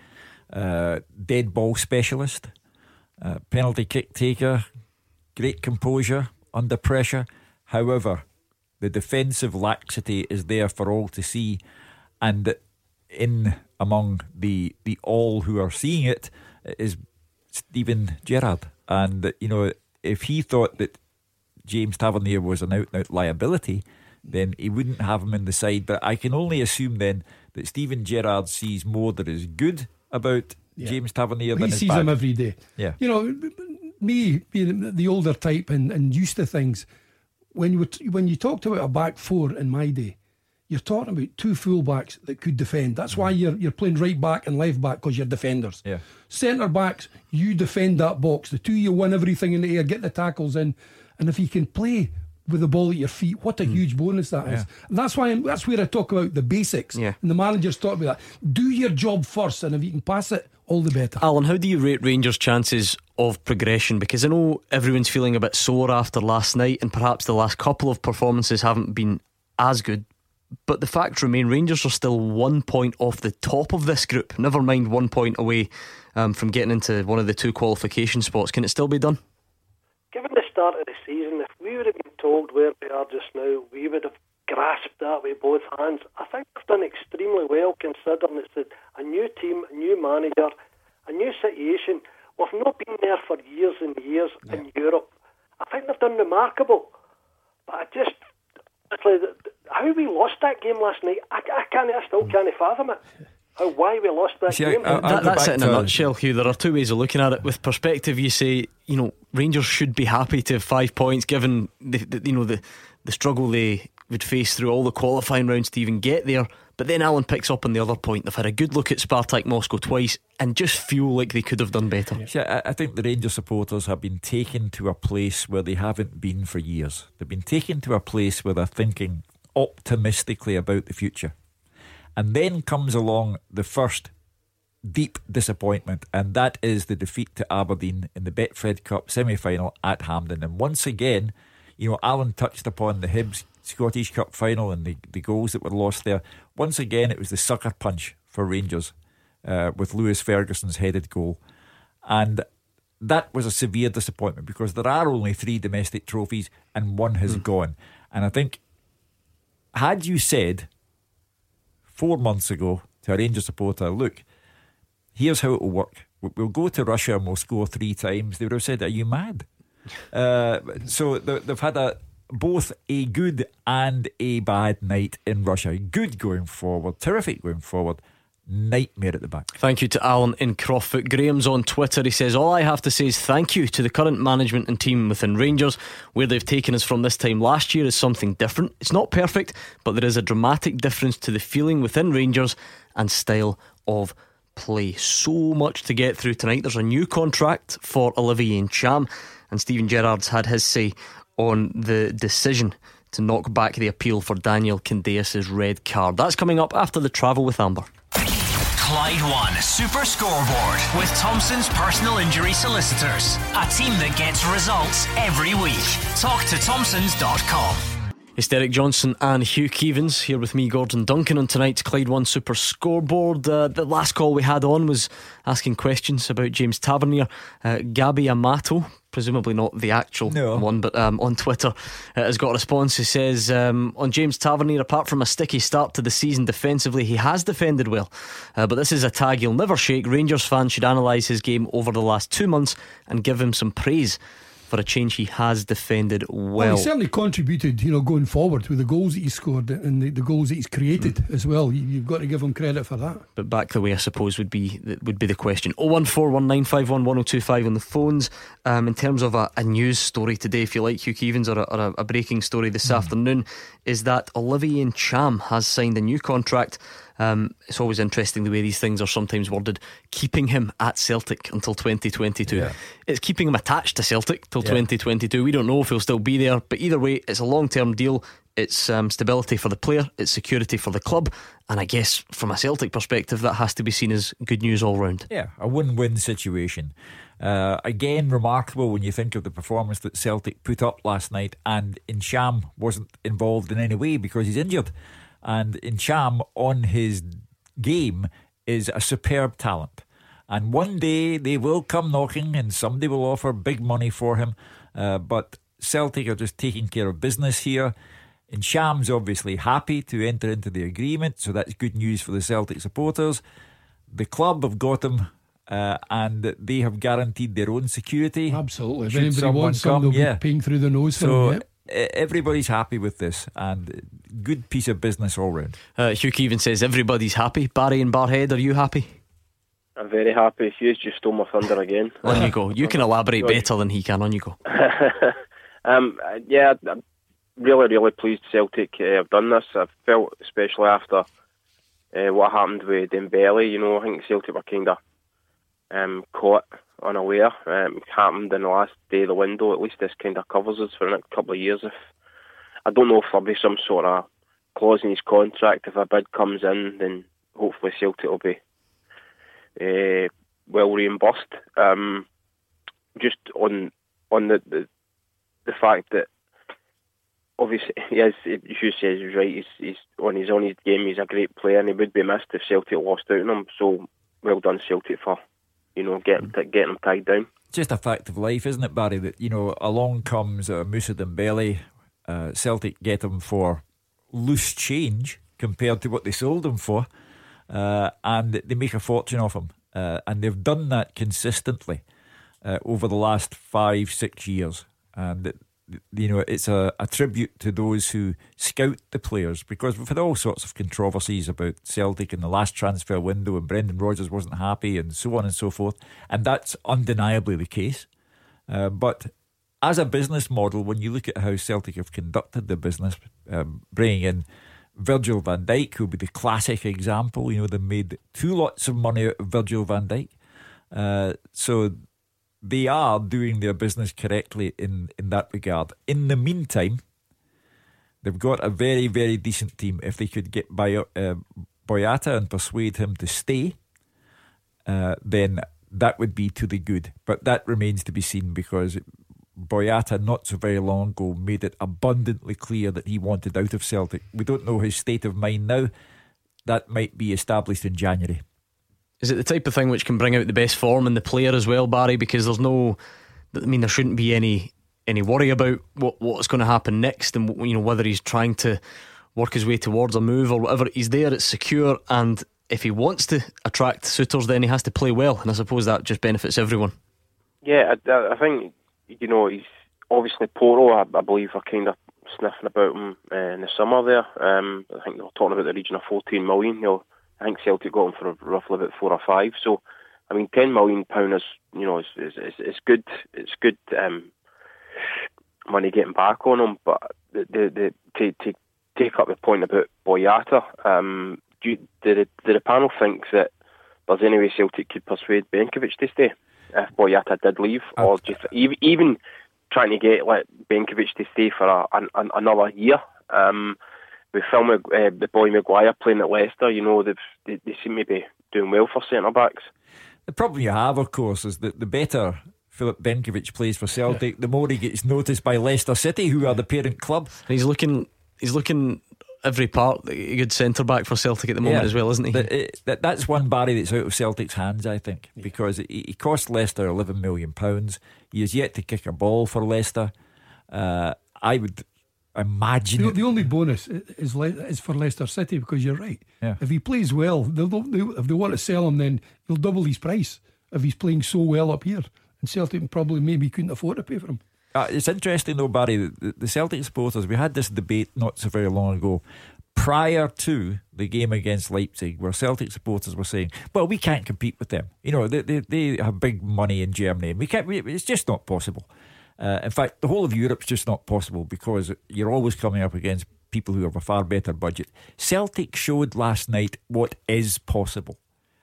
[SPEAKER 4] uh, Dead ball specialist, uh, penalty kick taker, great composure under pressure. However, the defensive laxity is there for all to see, and in among the the all who are seeing it is Steven Gerrard. And you know, if he thought that James Tavernier was an out and out liability, then he wouldn't have him in the side. But I can only assume then that Steven Gerrard sees more that is good about yeah. James Tavernier than
[SPEAKER 5] he
[SPEAKER 4] is
[SPEAKER 5] sees
[SPEAKER 4] bad.
[SPEAKER 5] him every day.
[SPEAKER 4] Yeah,
[SPEAKER 5] you know, me being the older type and, and used to things, when you t- when you talked about a back four in my day, you're talking about two fullbacks that could defend. That's why you're you're playing right back and left back, because you're defenders.
[SPEAKER 4] Yeah. Centre
[SPEAKER 5] backs, you defend that box. The two, you win everything in the air, get the tackles in, and if you can play with the ball at your feet, what a mm. huge bonus that is. Yeah. And that's why I'm, that's where I talk about the basics.
[SPEAKER 3] Yeah.
[SPEAKER 5] And the managers talk about that. Do your job first, and if you can pass it, all the better.
[SPEAKER 3] Alan, how do you rate Rangers' chances of progression? Because I know everyone's feeling a bit sore after last night, and perhaps the last couple of performances haven't been as good. But the fact remains, Rangers are still one point off the top of this group. Never mind one point away um, from getting into one of the two qualification spots. Can it still be done?
[SPEAKER 12] Given the start of the season, if we would have been told where we are just now, we would have grasped that with both hands. I think they've done extremely well, considering it's a new team, a new manager, a new situation. We've not been there for years and years yeah. in Europe. I think they've done remarkable. But I just, how we lost that game last night, I, I can't, I still can't fathom it. How, why we lost that
[SPEAKER 4] See,
[SPEAKER 12] game.
[SPEAKER 4] I, I,
[SPEAKER 3] that, that's it in a nutshell, Hugh. There are two ways of looking at it. With perspective, you say, you know, Rangers should be happy to have five points given the, the you know the the struggle they would face through all the qualifying rounds to even get there. But then Alan picks up on the other point. They've had a good look at Spartak Moscow twice and just feel like they could have done better.
[SPEAKER 4] Yeah. See, I, I think the Rangers supporters have been taken to a place where they haven't been for years. They've been taken to a place where they're thinking optimistically about the future. And then comes along the first deep disappointment, and that is the defeat to Aberdeen in the Betfred Cup semi-final at Hampden. And once again, you know, Alan touched upon the Hibs Scottish Cup final and the, the goals that were lost there. Once again, it was the sucker punch for Rangers uh, with Lewis Ferguson's headed goal. And that was a severe disappointment, because there are only three domestic trophies and one has mm. gone. And I think, had you said four months ago to a Rangers supporter, look, here's how it will work, we'll go to Russia and we'll score three times, they would have said, are you mad? uh, so they've had a both a good and a bad night in Russia. Good going forward, terrific going forward, nightmare at the back.
[SPEAKER 3] Thank you to Alan in Croftfoot. Graham's on Twitter. He says, all I have to say is thank you to the current management and team within Rangers. Where they've taken us from this time last year is something different. It's not perfect, but there is a dramatic difference to the feeling within Rangers and style of play. So much to get through tonight. There's a new contract for Olivier Ntcham, and Steven Gerrard's had his say on the decision to knock back the appeal for Daniel Candeias' red card. That's coming up after the travel with Amber.
[SPEAKER 2] Clyde One Super Scoreboard with Thompson's personal injury solicitors. A team that gets results every week. Talk to Thompsons dot com.
[SPEAKER 3] It's Derek Johnson and Hugh Keevins here with me, Gordon Duncan, on tonight's Clyde One Super Scoreboard. Uh, the last call we had on was asking questions about James Tavernier. uh, Gabby Amato, presumably not the actual no. one, but um, on Twitter uh, has got a response. He says um, on James Tavernier, apart from a sticky start to the season defensively, he has defended well, uh, but this is a tag he'll never shake. Rangers fans should analyse his game over the last two months and give him some praise. For a change, he has defended well.
[SPEAKER 5] well he certainly contributed, you know, going forward with the goals that he scored and the, the goals that he's created mm. as well. You, you've got to give him credit for that.
[SPEAKER 3] But back the way, I suppose, would be would be the question. oh one four one nine five one one oh two five on the phones. Um, in terms of a, a news story today, if you like, Hugh Keevins, or a, or a, a breaking story this mm. afternoon, is that Olivier Ntcham has signed a new contract. Um, it's always interesting the way these things are sometimes worded. Keeping him at Celtic until twenty twenty-two. Yeah. It's keeping him attached to Celtic till yeah. twenty twenty-two. We don't know if he'll still be there, but either way, it's a long-term deal. It's um, stability for the player, it's security for the club, and I guess from a Celtic perspective, that has to be seen as good news all round.
[SPEAKER 4] Yeah, a win-win situation. Uh, again, remarkable when you think of the performance that Celtic put up last night, and Ntcham wasn't involved in any way because he's injured. And Ntcham on his game is a superb talent, and one day they will come knocking and somebody will offer big money for him, uh, but Celtic are just taking care of business here. Ntcham's obviously happy to enter into the agreement, so that's good news for the Celtic supporters. The club have got him, uh, and they have guaranteed their own security.
[SPEAKER 5] Absolutely. If anybody wants them, they'll yeah. be paying through the nose for
[SPEAKER 4] so,
[SPEAKER 5] them. Yeah.
[SPEAKER 4] Everybody's happy with this, and good piece of business all round.
[SPEAKER 3] uh, Hugh Keevins says everybody's happy. Barry in Barhead, are you happy?
[SPEAKER 13] I'm very happy. Hugh's just stole my thunder again.
[SPEAKER 3] On you go. You can elaborate better than he can. On you go.
[SPEAKER 13] um, yeah, I'm really really pleased Celtic uh, have done this. I've felt, especially after uh, what happened with Dembele, you know, I think Celtic were kind of um, caught unaware. Um, it happened in the last day of the window. At least this kind of covers us for the next couple of years. If I don't know if there'll be some sort of clause in his contract. If a bid comes in, then hopefully Celtic will be uh, well reimbursed. Um, just on on the, the the fact that obviously, yes, you say he's right. He's, he's on his on his game. He's a great player, and he would be missed if Celtic lost out on him. So well done, Celtic, for you know getting getting him tied down.
[SPEAKER 4] Just a fact of life, isn't it, Barry? That you know, along comes uh, Moussa Dembele. Uh, Celtic get him for loose change compared to what they sold him for, uh, and they make a fortune off him. Uh, and they've done that consistently uh, over the last five, six years. And it, you know, it's a, a tribute to those who scout the players, because we've had all sorts of controversies about Celtic in the last transfer window, and Brendan Rodgers wasn't happy, and so on and so forth. And that's undeniably the case. Uh, but as a business model, when you look at how Celtic have conducted the business, um, bringing in Virgil van Dijk, who would be the classic example, you know, they made two lots of money out of Virgil van Dijk. Uh, so they are doing their business correctly in, in that regard. In the meantime, they've got a very, very decent team. If they could get by, uh, Boyata and persuade him to stay, uh, then that would be to the good. But that remains to be seen, because Boyata not so very long ago made it abundantly clear that he wanted out of Celtic. We don't know his state of mind now. That might be established in January.
[SPEAKER 3] Is it the type of thing which can bring out the best form in the player as well, Barry? Because there's no, I mean, there shouldn't be any any worry about what what's going to happen next, and you know, whether he's trying to work his way towards a move or whatever. He's there, it's secure, and if he wants to attract suitors, then he has to play well, and I suppose that just benefits everyone.
[SPEAKER 13] Yeah, I, I think, you know, he's obviously Porto, I, I believe, are kind of sniffing about him uh, in the summer there. Um, I think they were talking about the region of fourteen million. You know, I think Celtic got him for roughly about four or five. So, I mean, ten million pound is, you know, is is, is, is good. It's good um, money getting back on him. But the the, the to, to take up the point about Boyata, um, do you, did the, did the panel think that there's any way Celtic could persuade Benkovic to stay if Boyata did leave, or just even even trying to get like Benkovic to stay for a, an, another year? Um, with Phil, uh, the boy Maguire playing at Leicester, you know, they they seem to be doing well for centre backs.
[SPEAKER 4] The problem you have, of course, is that the better Filip Benkovic plays for Celtic, yeah. the more he gets noticed by Leicester City, who are the parent club.
[SPEAKER 3] And he's looking, he's looking every part a good centre back for Celtic at the moment, yeah, as well, isn't he?
[SPEAKER 4] But it, that, that's one Barry that's out of Celtic's hands, I think, yeah. because he, he cost Leicester eleven million pounds. He has yet to kick a ball for Leicester. Uh, I would imagine
[SPEAKER 5] the, the only bonus is Le- is for Leicester City, because you're right.
[SPEAKER 4] Yeah.
[SPEAKER 5] If he plays well, they'll, they'll, if they want to sell him, then he'll double his price if he's playing so well up here. And Celtic probably maybe couldn't afford to pay for him.
[SPEAKER 4] Uh, it's interesting though, Barry, the, the Celtic supporters, we had this debate not so very long ago prior to the game against Leipzig, where Celtic supporters were saying, well, we can't compete with them. You know, they they, they have big money in Germany, and we can't. We, it's just not possible. Uh, in fact, the whole of Europe's just not possible, because you're always coming up against people who have a far better budget. Celtic showed last night what is possible,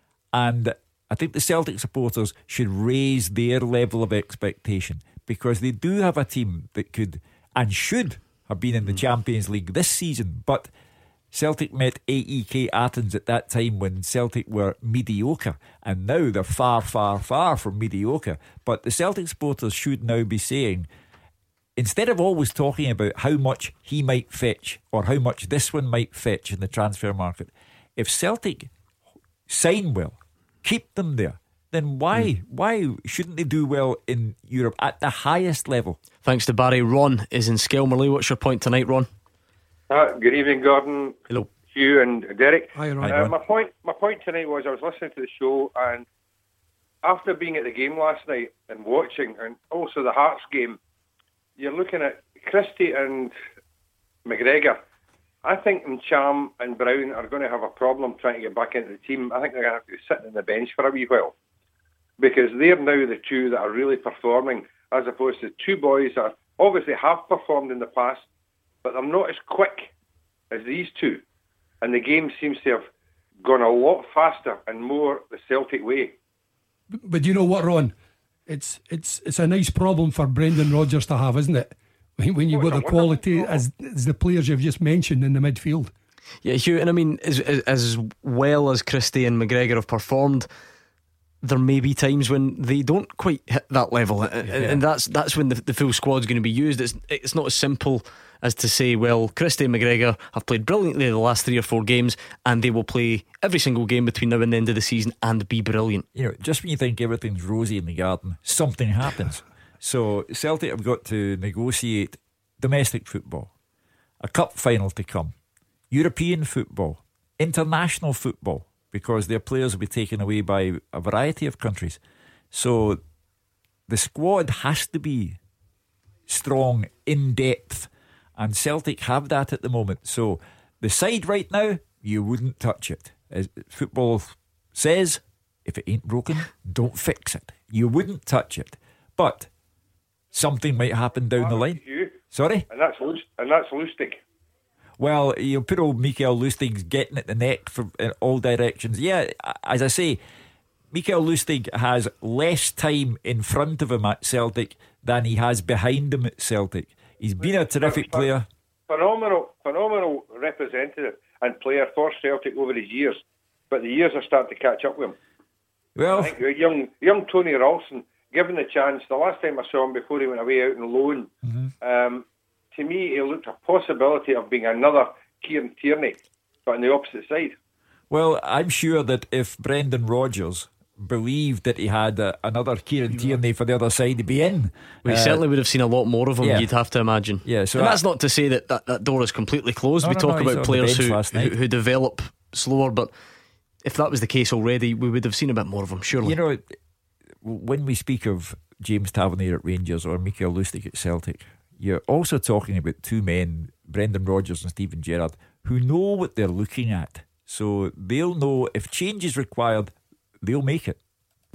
[SPEAKER 4] and I think the Celtic supporters should raise their level of expectation, because they do have a team that could and should have been in the Champions League this season. But Celtic met A E K Athens at that time when Celtic were mediocre, and now they're far, far, far from mediocre. But the Celtic supporters should now be saying, instead of always talking about how much he might fetch or how much this one might fetch in the transfer market, if Celtic sign well, keep them there, then why mm. why shouldn't they do well in Europe at the highest level?
[SPEAKER 3] Thanks to Barry. Ron is in Skelmerley. What's your point tonight, Ron?
[SPEAKER 14] Uh, good evening, Gordon.
[SPEAKER 3] Hello,
[SPEAKER 14] Hugh and Derek.
[SPEAKER 5] Hi, Ron.
[SPEAKER 14] Uh, my point, my point tonight was I was listening to the show, and after being at the game last night and watching, and also the Hearts game, you're looking at Christie and McGregor. I think Cham and Brown are going to have a problem trying to get back into the team. I think they're going to have to be sitting on the bench for a wee while, because they're now the two that are really performing, as opposed to two boys that obviously have performed in the past, but they're not as quick as these two. And the game seems to have gone a lot faster and more the Celtic way.
[SPEAKER 5] But, but you know what, Ron? It's it's it's a nice problem for Brendan Rodgers to have, isn't it? When, when you've got the quality as, as the players you've just mentioned in the midfield.
[SPEAKER 3] Yeah, Hugh, and I mean, as, as well as Christie and McGregor have performed, there may be times when they don't quite hit that level, yeah. and, and that's that's when the, the full squad's going to be used. It's it's not as simple as to say, well, Christie and McGregor have played brilliantly the last three or four games, and they will play every single game between now and the end of the season and be brilliant.
[SPEAKER 4] You know, just when you think everything's rosy in the garden, something happens. So Celtic have got to negotiate domestic football, a cup final to come, European football, international football, because their players will be taken away by a variety of countries. So the squad has to be strong, in depth, and Celtic have that at the moment. So the side right now, you wouldn't touch it. As football says, if it ain't broken, don't fix it. You wouldn't touch it. But something might happen down the line.
[SPEAKER 14] You.
[SPEAKER 4] Sorry?
[SPEAKER 14] And that's and that's Lustig.
[SPEAKER 4] Well, you put old Mikael Lustig's getting at the neck from in all directions. Yeah, as I say, Mikael Lustig has less time in front of him at Celtic than he has behind him at Celtic. He's been a terrific player.
[SPEAKER 14] Phenomenal, phenomenal representative and player for Celtic over his years. But the years are starting to catch up with him.
[SPEAKER 4] Well,
[SPEAKER 14] I think young, young Tony Ralston, given the chance, the last time I saw him before he went away out on loan, mm-hmm. um, to me, he looked a possibility of being another Kieran Tierney, but on the opposite side.
[SPEAKER 4] Well, I'm sure that if Brendan Rodgers believed that he had uh, another Kieran yeah. Tierney for the other side to be in,
[SPEAKER 3] we uh, certainly would have seen a lot more of him, yeah. you'd have to imagine.
[SPEAKER 4] Yeah, so
[SPEAKER 3] and
[SPEAKER 4] I,
[SPEAKER 3] that's not to say that that, that door is completely closed.
[SPEAKER 4] No,
[SPEAKER 3] we
[SPEAKER 4] no,
[SPEAKER 3] talk
[SPEAKER 4] no,
[SPEAKER 3] about players who, who, who develop slower, but if that was the case already, we would have seen a bit more of him, surely.
[SPEAKER 4] You know, when we speak of James Tavernier at Rangers or Mikael Lustig at Celtic, you're also talking about two men, Brendan Rodgers and Steven Gerrard, who know what they're looking at. So they'll know if change is required, they'll make it.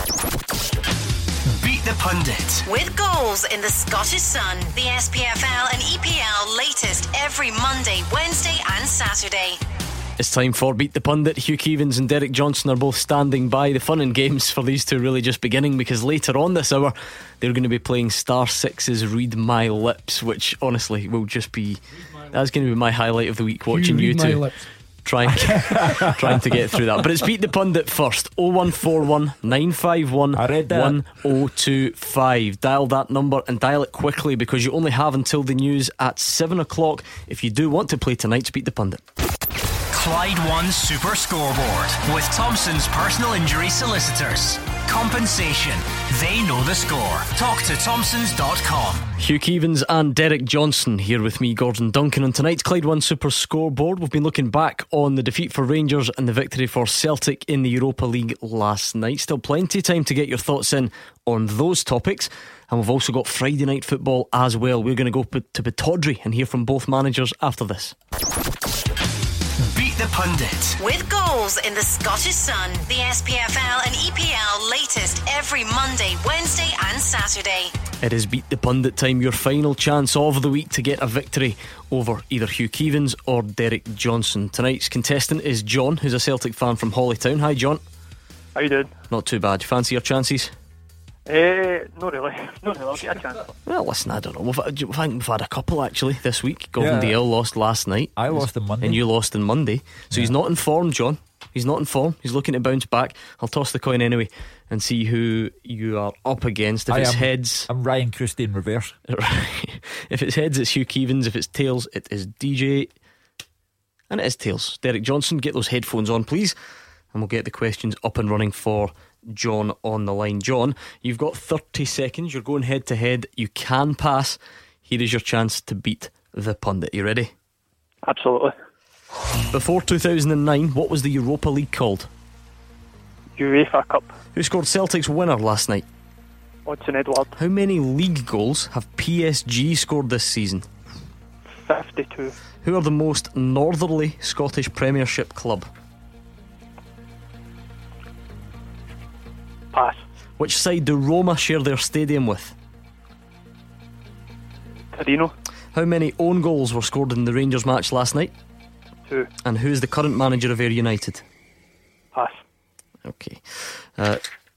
[SPEAKER 2] Beat the Pundit.
[SPEAKER 15] With goals in the Scottish Sun, the S P F L and E P L latest every Monday, Wednesday and Saturday.
[SPEAKER 3] It's time for Beat the Pundit. Hugh Keevins and Derek Johnson are both standing by. The fun and games for these two really just beginning, because later on this hour they're going to be playing Star Six's Read My Lips, which honestly will just be, that's going to be my highlight of the week, watching you, you two trying, trying to get through that. But it's Beat the Pundit first. oh one four one, nine five one, one oh two five. Dial that number and dial it quickly, because you only have until the news at seven o'clock if you do want to play tonight's Beat the Pundit.
[SPEAKER 2] Clyde One Super Scoreboard with Thompson's personal injury solicitors. Compensation. They know the score. Talk to Thompsons dot com.
[SPEAKER 3] Hugh Keevins and Derek Johnson here with me, Gordon Duncan. On tonight's Clyde One Super Scoreboard, we've been looking back on the defeat for Rangers and the victory for Celtic in the Europa League last night. Still plenty of time to get your thoughts in on those topics. And we've also got Friday night football as well. We're going to go to Pittodrie and hear from both managers after this.
[SPEAKER 2] Beat the Pundit.
[SPEAKER 15] With goals in the Scottish Sun, the S P F L and E P L latest every Monday, Wednesday and Saturday.
[SPEAKER 3] It is Beat the Pundit time, your final chance of the week to get a victory over either Hugh Keevins or Derek Johnson. Tonight's contestant is John, who's a Celtic fan from Hollytown. Hi John.
[SPEAKER 16] How you doing?
[SPEAKER 3] Not too bad. You fancy your chances?
[SPEAKER 16] Eh, not really. Not really. I'll get a chance.
[SPEAKER 3] Well, listen, I don't know. We've, I think we've had a couple actually this week. Gordon
[SPEAKER 4] Yeah.
[SPEAKER 3] Dale lost last night.
[SPEAKER 4] I lost on Monday.
[SPEAKER 3] And you lost on Monday. So he's not in form, John. He's not in form. He's looking to bounce back. I'll toss the coin anyway and see who you are up against. If
[SPEAKER 4] I
[SPEAKER 3] it's
[SPEAKER 4] am,
[SPEAKER 3] heads,
[SPEAKER 4] I'm Ryan Christie in reverse.
[SPEAKER 3] if it's heads, it's Hugh Keevins. If it's tails, it is D J. And it is tails. Derek Johnson, get those headphones on, please. And we'll get the questions up and running for John on the line. John, you've got thirty seconds. You're going head to head. You can pass. Here is your chance to beat the pundit. You ready?
[SPEAKER 16] Absolutely.
[SPEAKER 3] Before two thousand nine, what was the Europa League called?
[SPEAKER 16] UEFA Cup.
[SPEAKER 3] Who scored Celtic's winner last night?
[SPEAKER 16] Odsonne Edouard.
[SPEAKER 3] How many league goals have P S G scored this season?
[SPEAKER 16] fifty-two.
[SPEAKER 3] Who are the most northerly Scottish Premiership club?
[SPEAKER 16] Pass.
[SPEAKER 3] Which side do Roma share their stadium with?
[SPEAKER 16] Torino.
[SPEAKER 3] How many own goals were scored in the Rangers match last night?
[SPEAKER 16] Two.
[SPEAKER 3] And who is the current manager of Ayr United?
[SPEAKER 16] Pass.
[SPEAKER 3] Okay. uh,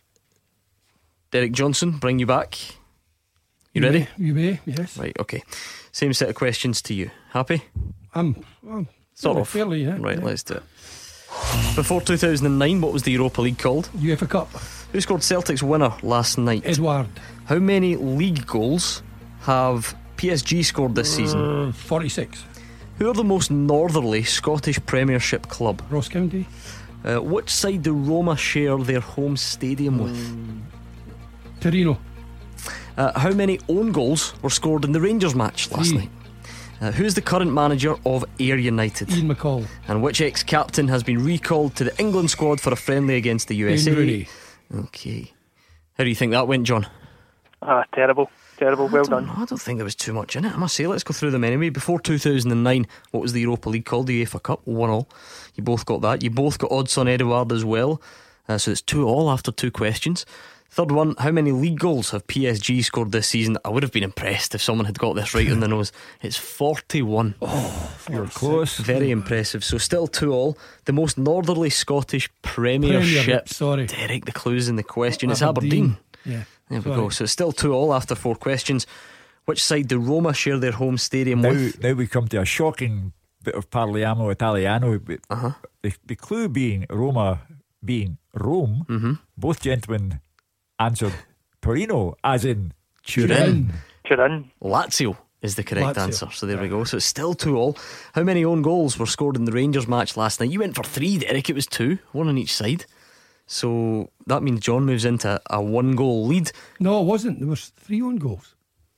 [SPEAKER 3] Derek Johnson, bring you back. You,
[SPEAKER 5] You
[SPEAKER 3] ready?
[SPEAKER 5] may, you may, yes.
[SPEAKER 3] Right, okay. Same set of questions to you. Happy?
[SPEAKER 5] I'm, I'm
[SPEAKER 3] Sort
[SPEAKER 5] fairly-
[SPEAKER 3] of.
[SPEAKER 5] fairly, yeah.
[SPEAKER 3] Right,
[SPEAKER 5] yeah.
[SPEAKER 3] let's do it. Before two thousand nine, what was the Europa League called?
[SPEAKER 5] UEFA Cup.
[SPEAKER 3] Who scored Celtic's winner last night?
[SPEAKER 5] Edouard.
[SPEAKER 3] How many league goals have P S G scored this season?
[SPEAKER 5] Uh, forty-six.
[SPEAKER 3] Who are the most northerly Scottish Premiership club?
[SPEAKER 5] Ross County.
[SPEAKER 3] Uh, which side do Roma share their home stadium with?
[SPEAKER 5] Torino.
[SPEAKER 3] Uh, how many own goals were scored in the Rangers match last
[SPEAKER 5] Three.
[SPEAKER 3] night? Uh, who's the current manager of Ayr United?
[SPEAKER 5] Ian McCall.
[SPEAKER 3] And which ex-captain has been recalled to the England squad for a friendly against the U S A?
[SPEAKER 5] Wayne Rooney.
[SPEAKER 3] Okay. How do you think that went, John?
[SPEAKER 16] Ah, terrible. Terrible. Well done.
[SPEAKER 3] I don't think there was too much in it, I must say. Let's go through them anyway. Before two thousand nine, what was the Europa League called? The UEFA Cup, one all. You both got that. You both got Odsonne Edouard as well. Uh, so it's two all after two questions. Third one, how many league goals have P S G scored this season? I would have been impressed if someone had got this right on the nose. It's forty-one.
[SPEAKER 5] Oh,
[SPEAKER 4] you're close.
[SPEAKER 3] Very impressive. So still two all. The most northerly Scottish Premiership.
[SPEAKER 5] Premiership, sorry.
[SPEAKER 3] Derek, the clues in the question. It's
[SPEAKER 5] Aberdeen.
[SPEAKER 3] Aberdeen.
[SPEAKER 5] Yeah.
[SPEAKER 3] There we
[SPEAKER 5] Sorry.
[SPEAKER 3] go. So it's still two all after four questions. Which side do Roma share their home stadium
[SPEAKER 4] Now,
[SPEAKER 3] with?
[SPEAKER 4] now we come to a shocking bit of Parliamo Italiano. But
[SPEAKER 3] uh-huh.
[SPEAKER 4] the, the clue being Roma being Rome,
[SPEAKER 3] mm-hmm.
[SPEAKER 4] both gentlemen answered Torino, as in
[SPEAKER 3] Turin.
[SPEAKER 16] Turin.
[SPEAKER 3] Lazio is the correct
[SPEAKER 5] Lazio.
[SPEAKER 3] answer. So there we go. So it's still two all. How many own goals were scored in the Rangers match last night? You went for three, Derek. It was two, one on each side. So that means John moves into a one goal lead.
[SPEAKER 5] No, it wasn't. There was three own goals.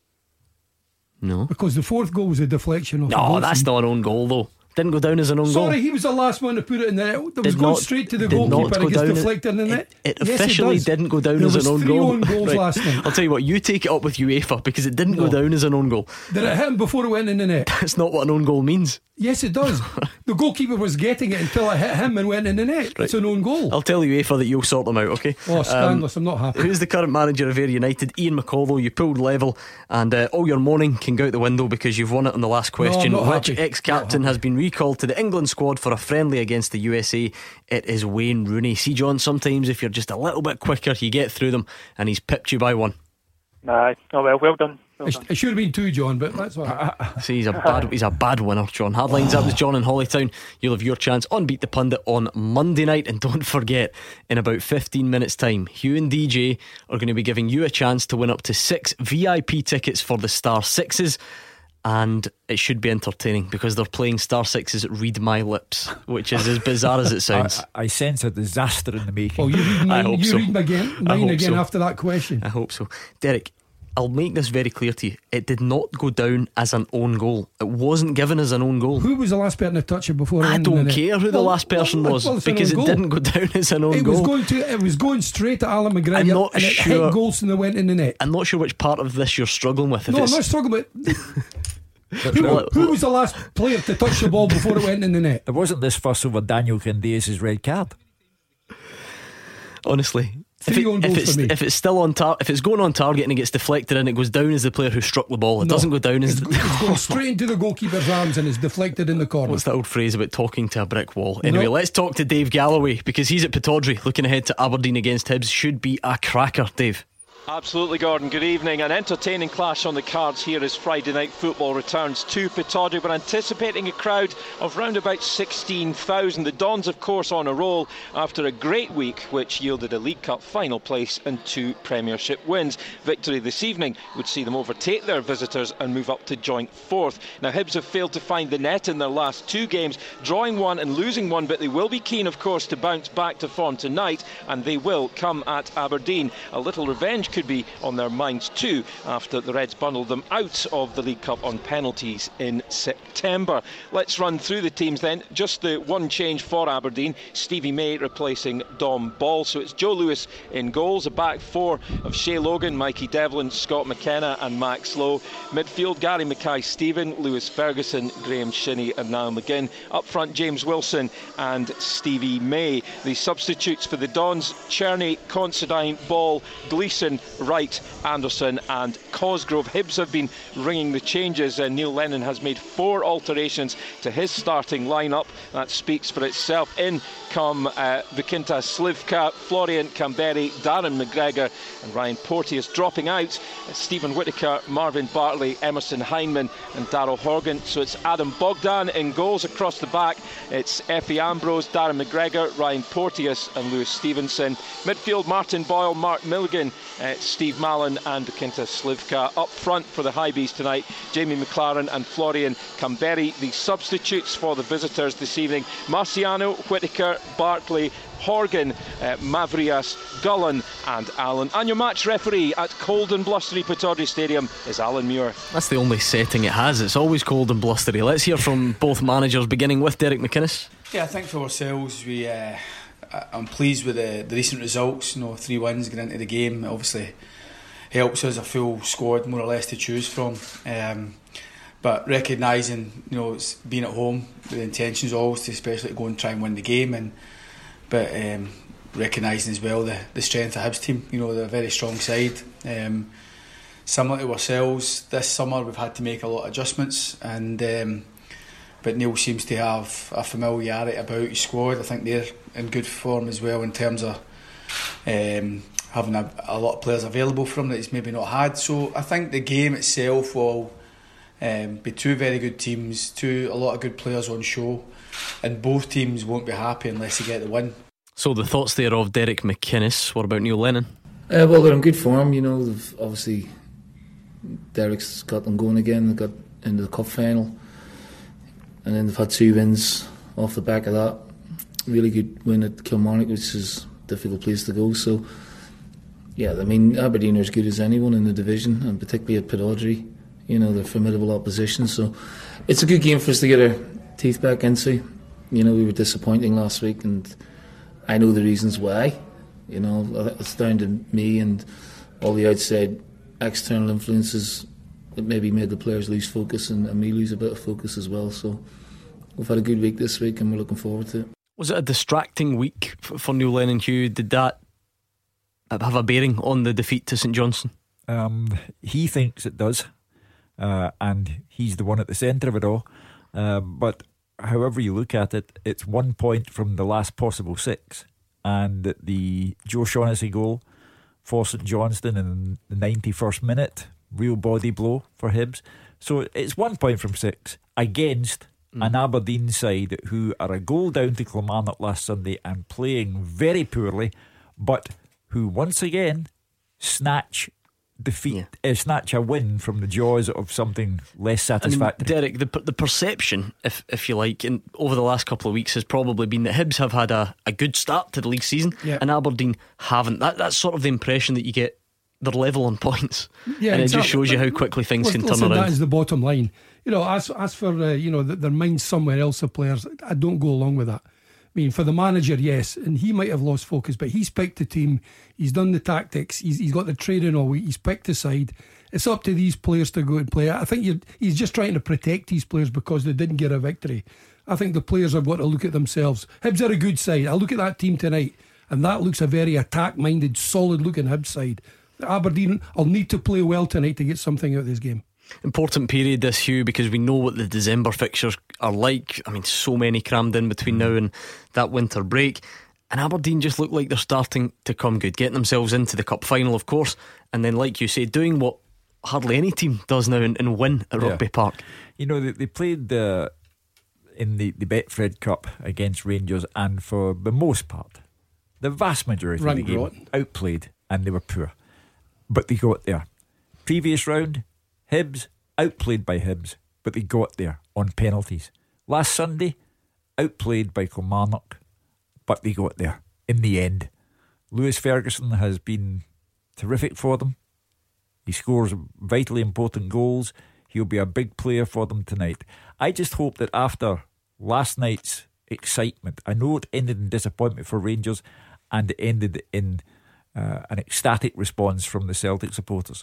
[SPEAKER 3] No.
[SPEAKER 5] Because the fourth goal was a deflection of
[SPEAKER 3] No, that's not an own goal though. Didn't go down as an own goal.
[SPEAKER 5] Sorry, he was the last one to put it in the net. It was
[SPEAKER 3] Did
[SPEAKER 5] going
[SPEAKER 3] not-
[SPEAKER 5] straight to the
[SPEAKER 3] did not
[SPEAKER 5] goalkeeper.
[SPEAKER 3] go
[SPEAKER 5] It gets
[SPEAKER 3] down-
[SPEAKER 5] deflected in the net.
[SPEAKER 3] It
[SPEAKER 5] Yes,
[SPEAKER 3] officially
[SPEAKER 5] does.
[SPEAKER 3] didn't go down
[SPEAKER 5] there
[SPEAKER 3] as
[SPEAKER 5] was
[SPEAKER 3] an own
[SPEAKER 5] three
[SPEAKER 3] goal.
[SPEAKER 5] own goals
[SPEAKER 3] Right.
[SPEAKER 5] last night.
[SPEAKER 3] I'll tell you what, you take it up with UEFA because it didn't go
[SPEAKER 5] No.
[SPEAKER 3] down as an own goal.
[SPEAKER 5] Did it hit him before it went in the net?
[SPEAKER 3] That's not what an own goal means.
[SPEAKER 5] Yes, it does. The goalkeeper was getting it until it hit him and went in the net. It's an own goal.
[SPEAKER 3] I'll tell UEFA that you'll sort them out, okay?
[SPEAKER 5] Oh, scandalous. I'm not happy.
[SPEAKER 3] Who's the current manager of Ayr United? Ian McCall, though. You pulled level, and uh, all your mourning can go out the window because you've won it on the last question.
[SPEAKER 5] No, I'm not
[SPEAKER 3] Which
[SPEAKER 5] happy.
[SPEAKER 3] ex-captain has been recalled to the England squad for a friendly against the U S A? It is Wayne Rooney. See, John, sometimes if you're just a little bit quicker, you get through them, and he's pipped you by one.
[SPEAKER 16] Aye. Oh well, well done.
[SPEAKER 12] Well
[SPEAKER 5] it,
[SPEAKER 12] done.
[SPEAKER 5] it should have been two, John, but that's what.
[SPEAKER 3] See, he's a bad he's a bad winner, John. Hardlines, that was John in Hollytown. You'll have your chance on Beat the Pundit on Monday night. And don't forget, in about fifteen minutes time, Hugh and D J are going to be giving you a chance to win up to six V I P tickets for the Star Sixes. And it should be entertaining because they're playing Star Sixes at Read My Lips, which is as bizarre as it sounds.
[SPEAKER 4] I, I sense a disaster in the making.
[SPEAKER 5] Oh, you read mine,
[SPEAKER 3] I hope
[SPEAKER 5] you
[SPEAKER 3] so.
[SPEAKER 5] read mine again,
[SPEAKER 3] I
[SPEAKER 5] mine
[SPEAKER 3] hope
[SPEAKER 5] again
[SPEAKER 3] so.
[SPEAKER 5] after that question.
[SPEAKER 3] I hope so. Derek, I'll make this very clear to you. It did not go down as an own goal. It wasn't given as an own goal.
[SPEAKER 5] Who was the last person to touch it before? it
[SPEAKER 3] I
[SPEAKER 5] went in
[SPEAKER 3] don't
[SPEAKER 5] the net?
[SPEAKER 3] care who the
[SPEAKER 5] Well,
[SPEAKER 3] last person
[SPEAKER 5] well,
[SPEAKER 3] was
[SPEAKER 5] well, it's an
[SPEAKER 3] because
[SPEAKER 5] own
[SPEAKER 3] it
[SPEAKER 5] goal.
[SPEAKER 3] didn't go down as an own
[SPEAKER 5] It
[SPEAKER 3] goal.
[SPEAKER 5] was going to. It was going straight at Alan McGregor.
[SPEAKER 3] I'm not
[SPEAKER 5] and it
[SPEAKER 3] sure.
[SPEAKER 5] hit Goldson that went in the net.
[SPEAKER 3] I'm not sure which part of this you're struggling with. If
[SPEAKER 5] No, I'm
[SPEAKER 3] it's,
[SPEAKER 5] not struggling with. Who, who was the last player to touch the ball before it went in the net?
[SPEAKER 4] There wasn't this fuss over Daniel Candias' red card.
[SPEAKER 3] honestly, if,
[SPEAKER 5] Three
[SPEAKER 3] it,
[SPEAKER 5] own
[SPEAKER 3] if
[SPEAKER 5] goals
[SPEAKER 3] it's
[SPEAKER 5] for me.
[SPEAKER 3] if it's still on tar- if it's going on target and it gets deflected and it goes down as the player who struck the ball, it
[SPEAKER 5] No,
[SPEAKER 3] doesn't go down as
[SPEAKER 5] It's,
[SPEAKER 3] the,
[SPEAKER 5] it's going straight into the goalkeeper's arms and is deflected in the corner.
[SPEAKER 3] what's that old phrase about talking to a brick wall? Anyway,
[SPEAKER 5] No.
[SPEAKER 3] let's talk to Dave Galloway because he's at Pittodrie looking ahead to Aberdeen against Hibs. Should be a cracker, Dave.
[SPEAKER 17] Absolutely, Gordon. Good evening. An entertaining clash on the cards here as Friday night football returns to Pittodrie. We're anticipating a crowd of round about sixteen thousand. The Dons, of course, on a roll after a great week which yielded a League Cup final place and two Premiership wins. Victory this evening would see them overtake their visitors and move up to joint fourth. Now, Hibs have failed to find the net in their last two games, drawing one and losing one, but they will be keen, of course, to bounce back to form tonight, and they will come at Aberdeen. A little revenge could be on their minds too after the Reds bundled them out of the League Cup on penalties in September. Let's run through the teams then. Just the one change for Aberdeen, Stevie May replacing Dom Ball, so it's Joe Lewis in goals, a back four of Shea Logan, Mikey Devlin, Scott McKenna and Max Lowe. Midfield, Gary Mackay-Steven, Lewis Ferguson, Graham Shinney and Niall McGinn. Up front, James Wilson and Stevie May. The substitutes for the Dons, Cherney, Considine, Ball, Gleeson, Wright, Anderson and Cosgrove. Hibs have been ringing the changes and Neil Lennon has made four alterations to his starting lineup. That speaks for itself. In come uh, Vikintas Slivka, Florian Kamberi, Darren McGregor and Ryan Porteous. Dropping out uh, Stephen Whittaker, Marvin Bartley, Emerson Heineman and Darryl Horgan. So it's Adam Bogdan in goals across the back. It's Effie Ambrose, Darren McGregor, Ryan Porteous and Lewis Stevenson. Midfield, Martin Boyle, Mark Milligan, uh, Steve Mallon and Vikintas Slivka. Up front for the Highbees tonight, Jamie McLaren and Florian Kamberi. The substitutes for the visitors this evening, Marciano, Whittaker, Bartley, Horgan, uh, Mavrias, Gullen and Allen. And your match referee at cold and blustery Pittodrie Stadium is Alan Muir.
[SPEAKER 3] That's the only setting it has. It's always cold and blustery. Let's hear from both managers, beginning with Derek McInnes.
[SPEAKER 18] Yeah, I think for ourselves, we uh, I'm pleased with the, the recent results. You know, three wins going into the game. It obviously helps us a full squad more or less to choose from. Um, but recognising, you know, it's being at home, the intention is always to especially to go and try and win the game, and but um, recognising as well the, the strength of Hibs team. You know, they're a very strong side. Um, similar to ourselves, this summer we've had to make a lot of adjustments, and um, but Neil seems to have a familiarity about his squad. I think they're in good form as well in terms of um, having a, a lot of players available for him that he's maybe not had. So I think the game itself will um, be two very good teams, two a lot of good players on show, and both teams won't be happy unless they get the win.
[SPEAKER 3] So the thoughts there of Derek McInnes. What about Neil Lennon?
[SPEAKER 19] Uh, well, they're in good form. You know, they've obviously Derek's got them going again. They got into the cup final, and then they've had two wins off the back of that. Really good win at Kilmarnock, which is a difficult place to go. So, yeah, I mean, Aberdeen are as good as anyone in the division, and particularly at Pittodrie. You know, they're formidable opposition. So, it's a good game for us to get our teeth back into. You know, we were disappointing last week, and I know the reasons why. You know, it's down to me and all the outside external influences that maybe made the players lose focus, and, and me lose a bit of focus as well. So we've had a good week this week and we're looking forward to it.
[SPEAKER 3] Was it a distracting week for Neil Lennon, Hugh? Did that have a bearing on the defeat to St Johnstone?
[SPEAKER 4] Um, he thinks it does, uh, and he's the one at the centre of it all. Uh, but however you look at it, it's one point from the last possible six, and the Joe Shaughnessy goal for St Johnstone in the ninety-first minute real body blow for Hibs. So it's one point from six against mm. an Aberdeen side who are a goal down to Kilmarnock last Sunday and playing very poorly, but who once again snatch defeat, yeah. uh, snatch a win from the jaws of something less satisfactory.
[SPEAKER 3] I mean, Derek, the the perception, if if you like, in over the last couple of weeks has probably been that Hibs have had a, a good start to the league season, yeah. and Aberdeen haven't. That that's sort of the impression that you get. They're level on points, yeah, and it exactly. just shows you how quickly things listen, can turn
[SPEAKER 5] listen,
[SPEAKER 3] around.
[SPEAKER 5] That is the bottom line. You know, as as for uh, you know their minds somewhere else, the players, I don't go along with that. I mean, for the manager, yes, and he might have lost focus, but he's picked the team, he's done the tactics, he's he's got the training all week, he's picked the side. It's up to these players to go and play. I think you're, he's just trying to protect these players because they didn't get a victory. I think the players have got to look at themselves. Hibs are a good side. I look at that team tonight, and that looks a very attack-minded, solid-looking Hibs side. Aberdeen will need to play well tonight to get something out of this game.
[SPEAKER 3] Important period this, Hugh, because we know what the December fixtures are like. I mean, so many crammed in between now and that winter break, and Aberdeen just look like they're starting to come good, getting themselves into the cup final, of course, and then, like you say, doing what hardly any team does now and, and win at yeah. Rugby Park.
[SPEAKER 4] You know, they, they played uh, in the, the Betfred Cup against Rangers, and for the most part, the vast majority Rank of the game rotten. outplayed, and they were poor. But they got there. Previous round, Hibs outplayed by Hibs, but they got there on penalties. Last Sunday, outplayed by Kilmarnock, but they got there in the end. Lewis Ferguson has been terrific for them. He scores vitally important goals. He'll be a big player for them tonight. I just hope that after last night's excitement, I know it ended in disappointment for Rangers and it ended in Uh, an ecstatic response from the Celtic supporters.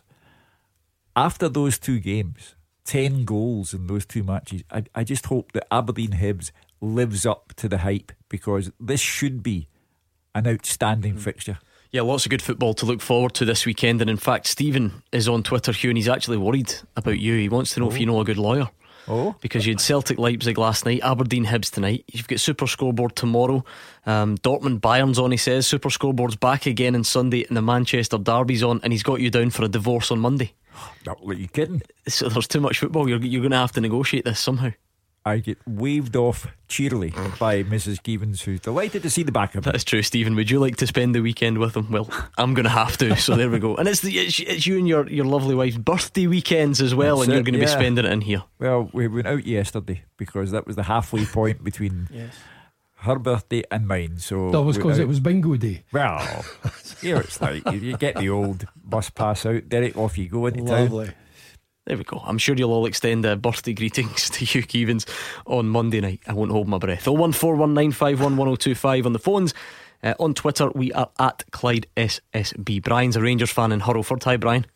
[SPEAKER 4] After those two games, ten goals in those two matches, I, I just hope that Aberdeen Hibs lives up to the hype, because this should be an outstanding mm. fixture.
[SPEAKER 3] Yeah, lots of good football to look forward to this weekend. And in fact, Stephen is on Twitter, Hugh, and he's actually worried about you. He wants to know oh. if you know a good lawyer.
[SPEAKER 4] Oh,
[SPEAKER 3] because you had Celtic Leipzig last night, Aberdeen Hibs tonight. You've got Super Scoreboard tomorrow. um, Dortmund Bayern's on, he says. Super Scoreboard's back again on Sunday, and the Manchester Derby's on, and he's got you down for a divorce on Monday.
[SPEAKER 4] No, are you kidding?
[SPEAKER 3] So there's too much football. You're, you're going to have to negotiate this somehow.
[SPEAKER 4] I get waved off cheerily by Missus Keevins, who's delighted to see the back of him.
[SPEAKER 3] That's true, Stephen. Would you like to spend the weekend with him? Well, I'm going to have to, so there we go. And it's, the, it's, it's you and your, your lovely wife's birthday weekends as well. That's and it, you're going to yeah. be spending it in here.
[SPEAKER 4] Well, we went out yesterday because that was the halfway point between yes. her birthday and mine. So
[SPEAKER 5] that was because it was bingo day.
[SPEAKER 4] Well, you know, it's like you, you get the old bus pass out, Derek, off you go into
[SPEAKER 5] Lovely.
[SPEAKER 4] town.
[SPEAKER 3] There we go. I'm sure you'll all extend uh, birthday greetings to Hugh Keevins on Monday night. I won't hold my breath. oh one four one nine five one one oh two five on the phones. Uh, on Twitter, we are at Clyde S S B. Brian's a Rangers fan in Hurlford. Hi, Brian.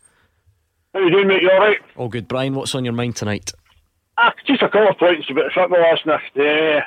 [SPEAKER 20] How you doing, mate? You alright?
[SPEAKER 3] All good. Brian, what's on your mind tonight?
[SPEAKER 20] Ah, just a couple of points about the football last night. Uh,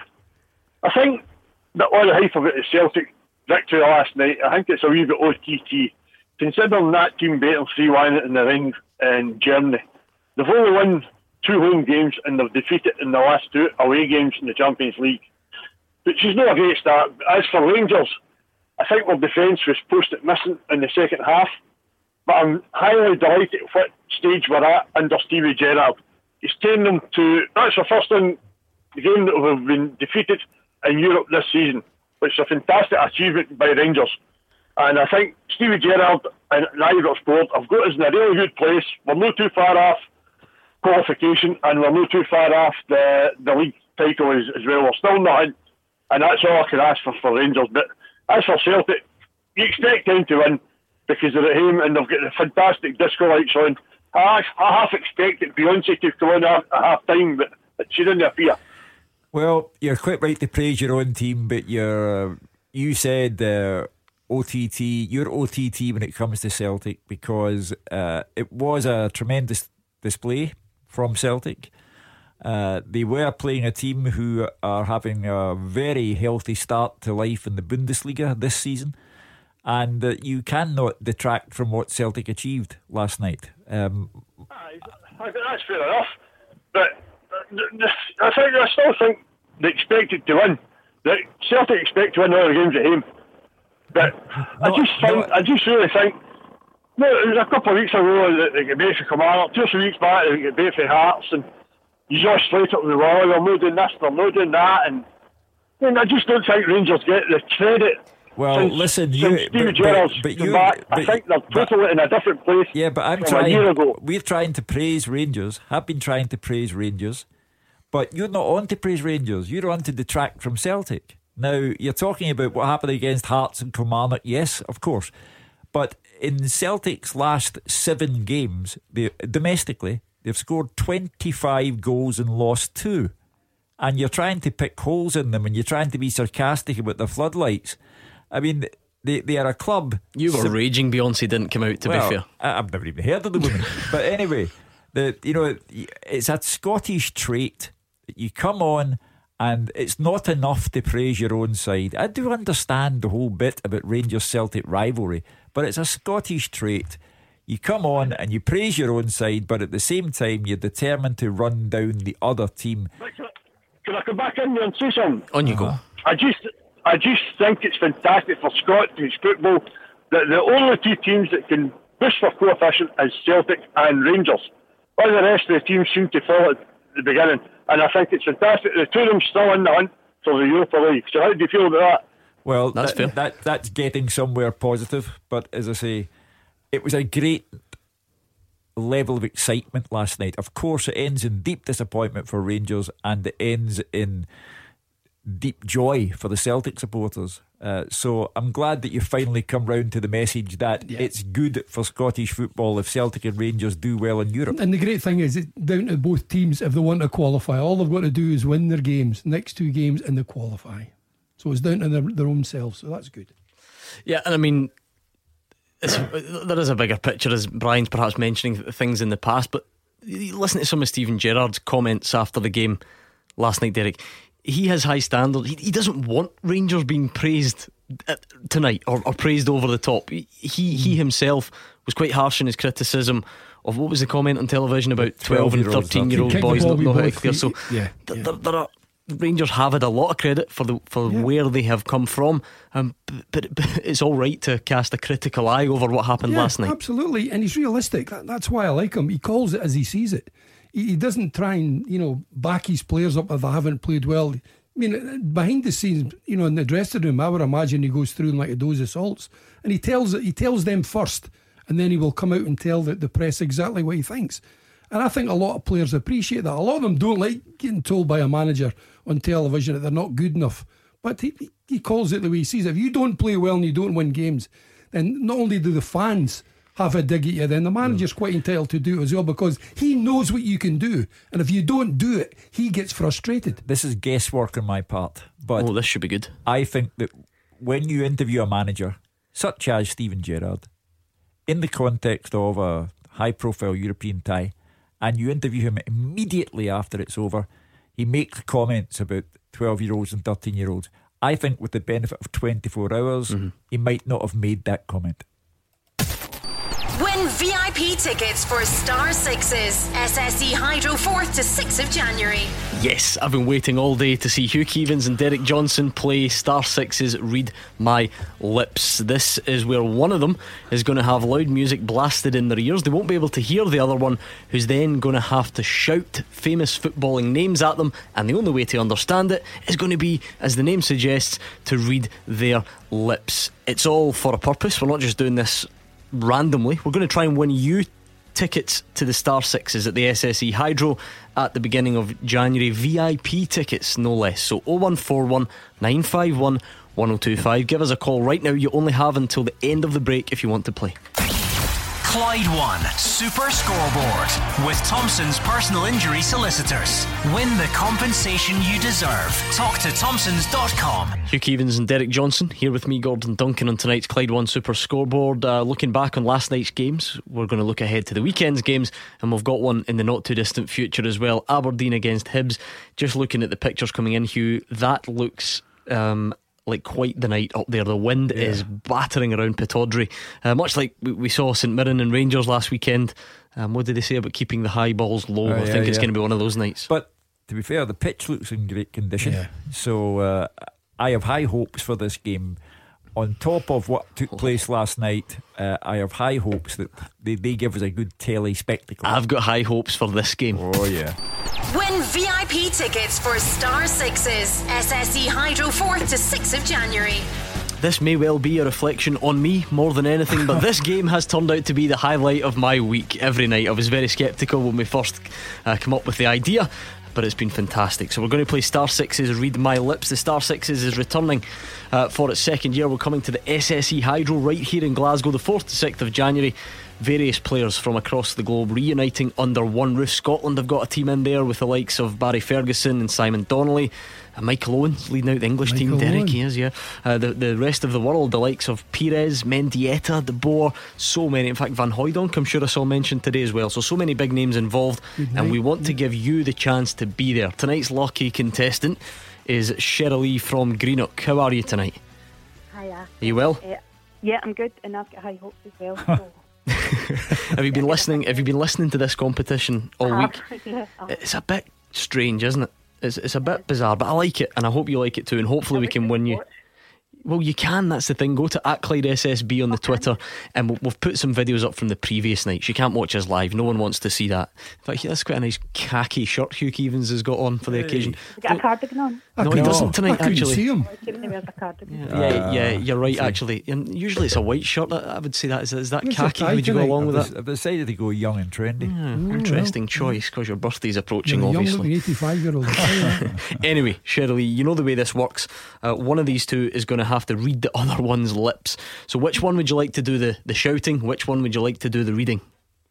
[SPEAKER 20] I think that all the hype about the Celtic victory last night, I think it's a wee bit O T T. Considering that team beat them three one in the ring in Germany. They've only won two home games and they've defeated in the last two away games in the Champions League, which is not a great start. As for Rangers, I think their defence was posted missing in the second half, but I'm highly delighted at what stage we're at under Stevie Gerrard. He's taken them to, that's the first in the game that we've been defeated in Europe this season, which is a fantastic achievement by Rangers. And I think Stevie Gerrard and Ibrox Board have got us in a really good place. We're not too far off qualification, and we're not too far off the the league title as, as well. We're still not in, and that's all I can ask for for Rangers. But as for Celtic, you expect them to win because they're at home and they've got the fantastic disco lights on. I, I half expected Beyonce to come on at half time, but she didn't appear.
[SPEAKER 4] Well, you're quite right to praise your own team, but you're, you said uh, O T T, you're O T T when it comes to Celtic, because uh, it was a tremendous display from Celtic. Uh, they were playing a team who are having a very healthy start to life in the Bundesliga this season, and uh, you cannot detract from what Celtic achieved last night. Um,
[SPEAKER 20] I think that's fair enough, but I think I still think they expected to win. That Celtic expect to win all the games at home, but no, I just think no. I just really think No, it was a couple of weeks ago that they got beat for Kilmarnock. Two or three weeks back they got beat for Hearts, and you just straight up with the wall. They're not doing this, they're not doing that, and I, mean, I just don't think Rangers get the credit.
[SPEAKER 4] Well,
[SPEAKER 20] since,
[SPEAKER 4] listen,
[SPEAKER 20] since
[SPEAKER 4] you,
[SPEAKER 20] Stevie
[SPEAKER 4] but,
[SPEAKER 20] Gerrard's
[SPEAKER 4] but, but
[SPEAKER 20] come
[SPEAKER 4] you,
[SPEAKER 20] back,
[SPEAKER 4] but,
[SPEAKER 20] I think they're totally in a different place.
[SPEAKER 4] Yeah, but I'm
[SPEAKER 20] from
[SPEAKER 4] trying.
[SPEAKER 20] a year ago.
[SPEAKER 4] We're trying to praise Rangers. Have been trying to praise Rangers, but you're not on to praise Rangers. You're on to detract from Celtic. Now you're talking about what happened against Hearts and Kilmarnock. Yes, of course, but in Celtic's last seven games, they, domestically, they've scored twenty-five goals and lost two. And you're trying to pick holes in them, and you're trying to be sarcastic about the floodlights. I mean, they they are a club.
[SPEAKER 3] You were
[SPEAKER 4] sim-
[SPEAKER 3] raging Beyonce didn't come out, to
[SPEAKER 4] well,
[SPEAKER 3] be fair.
[SPEAKER 4] I, I've never even heard of the woman. But anyway, the you know it's a Scottish trait that you come on and it's not enough to praise your own side. I do understand the whole bit about Rangers Celtic rivalry, but it's a Scottish trait. You come on and you praise your own side, but at the same time you're determined to run down the other team.
[SPEAKER 20] Can I come back in there and say something?
[SPEAKER 3] On you go.
[SPEAKER 20] I just, I just think it's fantastic for Scottish football that the only two teams that can boost their coefficient is Celtic and Rangers. All the rest of the teams seem to fall at the beginning, and I think it's fantastic. The two of them still in the hunt for the Europa League. So how do you feel about that?
[SPEAKER 4] Well,
[SPEAKER 3] that's
[SPEAKER 4] that,
[SPEAKER 3] fair.
[SPEAKER 4] That that's getting somewhere positive, but as I say, it was a great level of excitement last night. Of course, it ends in deep disappointment for Rangers, and it ends in deep joy for the Celtic supporters. Uh, so I'm glad that you finally come round to the message that yeah. it's good for Scottish football if Celtic and Rangers do well in Europe.
[SPEAKER 5] And the great thing is, it's down to both teams if they want to qualify. All they've got to do is win their games, next two games, and they qualify. So it's down to their, their own selves. So that's good.
[SPEAKER 3] Yeah, and I mean, it's, there is a bigger picture, as Brian's perhaps mentioning things in the past, but listen to some of Steven Gerrard's comments after the game last night, Derek. He has high standards. He, he doesn't want Rangers being praised tonight or, or praised over the top. He, he he himself was quite harsh in his criticism of, what was the comment on television about twelve and thirteen year old boys not know how to clear. So
[SPEAKER 5] yeah,
[SPEAKER 3] th-
[SPEAKER 5] yeah.
[SPEAKER 3] There, there are, Rangers have had a lot of credit for the for yeah. where they have come from, um, but, but it's all right to cast a critical eye over what happened
[SPEAKER 5] yeah,
[SPEAKER 3] last night.
[SPEAKER 5] Absolutely, and he's realistic. That, that's why I like him. He calls it as he sees it. He, he doesn't try and, you know, back his players up if they haven't played well. I mean, behind the scenes, you know, in the dressing room, I would imagine he goes through them like a dose of salts, and he tells he tells them first, and then he will come out and tell the, the press exactly what he thinks. And I think a lot of players appreciate that. A lot of them don't like getting told by a manager on television that they're not good enough, but he, he calls it the way he sees it. If you don't play well and you don't win games, then not only do the fans have a dig at you, then the manager's quite entitled to do it as well, because he knows what you can do, and if you don't do it, he gets frustrated.
[SPEAKER 4] This is guesswork on my part, but
[SPEAKER 3] oh, this should be good.
[SPEAKER 4] I think that when you interview a manager such as Steven Gerrard in the context of a high profile European tie, and you interview him immediately after it's over, he makes comments about twelve year olds and thirteen year olds. I think with the benefit of twenty-four hours, mm-hmm. he might not have made that comment.
[SPEAKER 15] Win V I P tickets for Star Sixes, S S E Hydro fourth to sixth of January.
[SPEAKER 3] Yes, I've been waiting all day to see Hugh Keevins and Derek Johnson play Star Sixes Read My Lips. This is where one of them is going to have loud music blasted in their ears. They won't be able to hear the other one, who's then going to have to shout famous footballing names at them, and the only way to understand it is going to be, as the name suggests, to read their lips. It's all for a purpose. We're not just doing this randomly. We're going to try and win you tickets to the Star Sixes at the S S E Hydro at the beginning of January. V I P tickets, no less. So oh one four one, nine five one, one oh two five. Give us a call right now. You only have until the end of the break if you want to play.
[SPEAKER 2] Clyde One Super Scoreboard with Thompson's personal injury solicitors. Win the compensation you deserve. Talk to Thompsons dot com.
[SPEAKER 3] Hugh Keevins and Derek Johnson here with me, Gordon Duncan, on tonight's Clyde One Super Scoreboard. Uh, looking back on last night's games, we're going to look ahead to the weekend's games, and we've got one in the not too distant future as well. Aberdeen against Hibs. Just looking at the pictures coming in, Hugh, that looks um like quite the night up there. The wind yeah. is battering around Pittodrie, uh, much like we saw St Mirren and Rangers last weekend. Um, what did they say about keeping the high balls low?
[SPEAKER 4] Uh,
[SPEAKER 3] I
[SPEAKER 4] yeah,
[SPEAKER 3] think it's
[SPEAKER 4] yeah.
[SPEAKER 3] going to be one of those nights.
[SPEAKER 4] But to be fair, the pitch looks in great condition, yeah. so uh, I have high hopes for this game. on top of what took place last night, uh, I have high hopes that they, they give us a good telly spectacle.
[SPEAKER 3] I've got high hopes for this game.
[SPEAKER 4] Oh yeah.
[SPEAKER 15] Win V I P tickets for Star Sixes, S S E Hydro fourth to sixth of January.
[SPEAKER 3] This may well be a reflection on me more than anything, but this game has turned out to be the highlight of my week. Every night I was very sceptical when we first uh, came up with the idea, but it's been fantastic. So we're going to play Star Sixes, Read My Lips. The Star Sixes is returning uh, for its second year. We're coming to the S S E Hydro right here in Glasgow, the fourth to sixth of January. Various players from across the globe reuniting under one roof. Scotland have got a team in there with the likes of Barry Ferguson and Simon Donnelly. Uh, Michael Owen's leading out the English
[SPEAKER 5] Michael
[SPEAKER 3] team. Derek,
[SPEAKER 5] Owen.
[SPEAKER 3] he is, yeah. Uh, the, the rest of the world, the likes of Pires, Mendieta, De Boer, so many. In fact, Van Hooijdonk, I'm sure I saw mentioned today as well. So, so many big names involved. And we want to give you the chance to be there. Tonight's lucky contestant is Cheryl Lee from Greenock. How are you tonight?
[SPEAKER 21] Hiya.
[SPEAKER 3] Are you well?
[SPEAKER 21] Uh, yeah, I'm good, and I've got high hopes as well. So.
[SPEAKER 3] Have you been listening? Have you been listening to this competition all week?
[SPEAKER 21] Yeah.
[SPEAKER 3] It's a bit strange, isn't it? It's it's a bit bizarre, but I like it, and I hope you like it too. And hopefully we can win you. Well, you can, that's the thing. Go to at Clyde S S B on the Twitter, and we've put some videos up from the previous nights. You can't watch us live, no one wants to see that. In fact, that's quite a nice khaki shirt Hugh Keevins has got on for the hey. occasion.
[SPEAKER 21] Has he got a cardigan on?
[SPEAKER 3] No, he doesn't tonight,
[SPEAKER 5] I
[SPEAKER 3] actually.
[SPEAKER 5] see him.
[SPEAKER 21] He wears a cardigan.
[SPEAKER 3] Yeah, yeah, yeah, you're right, actually. And usually it's a white shirt, I would say that. Is, is that
[SPEAKER 5] Where's
[SPEAKER 3] khaki?
[SPEAKER 5] your
[SPEAKER 3] Would you go
[SPEAKER 5] tie
[SPEAKER 3] along
[SPEAKER 4] I've,
[SPEAKER 3] with that?
[SPEAKER 4] I've decided to go young and trendy.
[SPEAKER 3] Yeah,
[SPEAKER 5] Oh,
[SPEAKER 3] interesting choice, because your birthday's approaching,
[SPEAKER 5] You're a
[SPEAKER 3] obviously.
[SPEAKER 5] young eighty-five year old.
[SPEAKER 3] Anyway, Shirley, you know the way this works. Uh, one of these two is going to have to read the other one's lips. So which one would you like to do the, the shouting? Which one would you like to do the reading?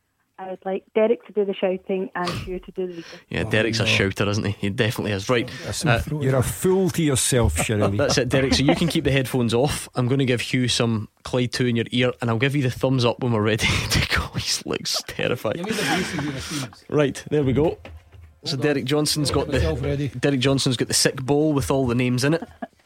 [SPEAKER 21] I would like Derek to do the shouting and Hugh to do the reading.
[SPEAKER 3] Yeah, Derek's a shouter, isn't he? He definitely is. Right, uh,
[SPEAKER 4] You're a fool to yourself, Shirley.
[SPEAKER 3] that's it, Derek. So you can keep the headphones off. I'm going to give Hugh some Clyde two in your ear, and I'll give you the thumbs up when we're ready to go. He looks terrified. Right, there we go. So Derek Johnson's got the Derek Johnson's got the sick bowl with all the names in it,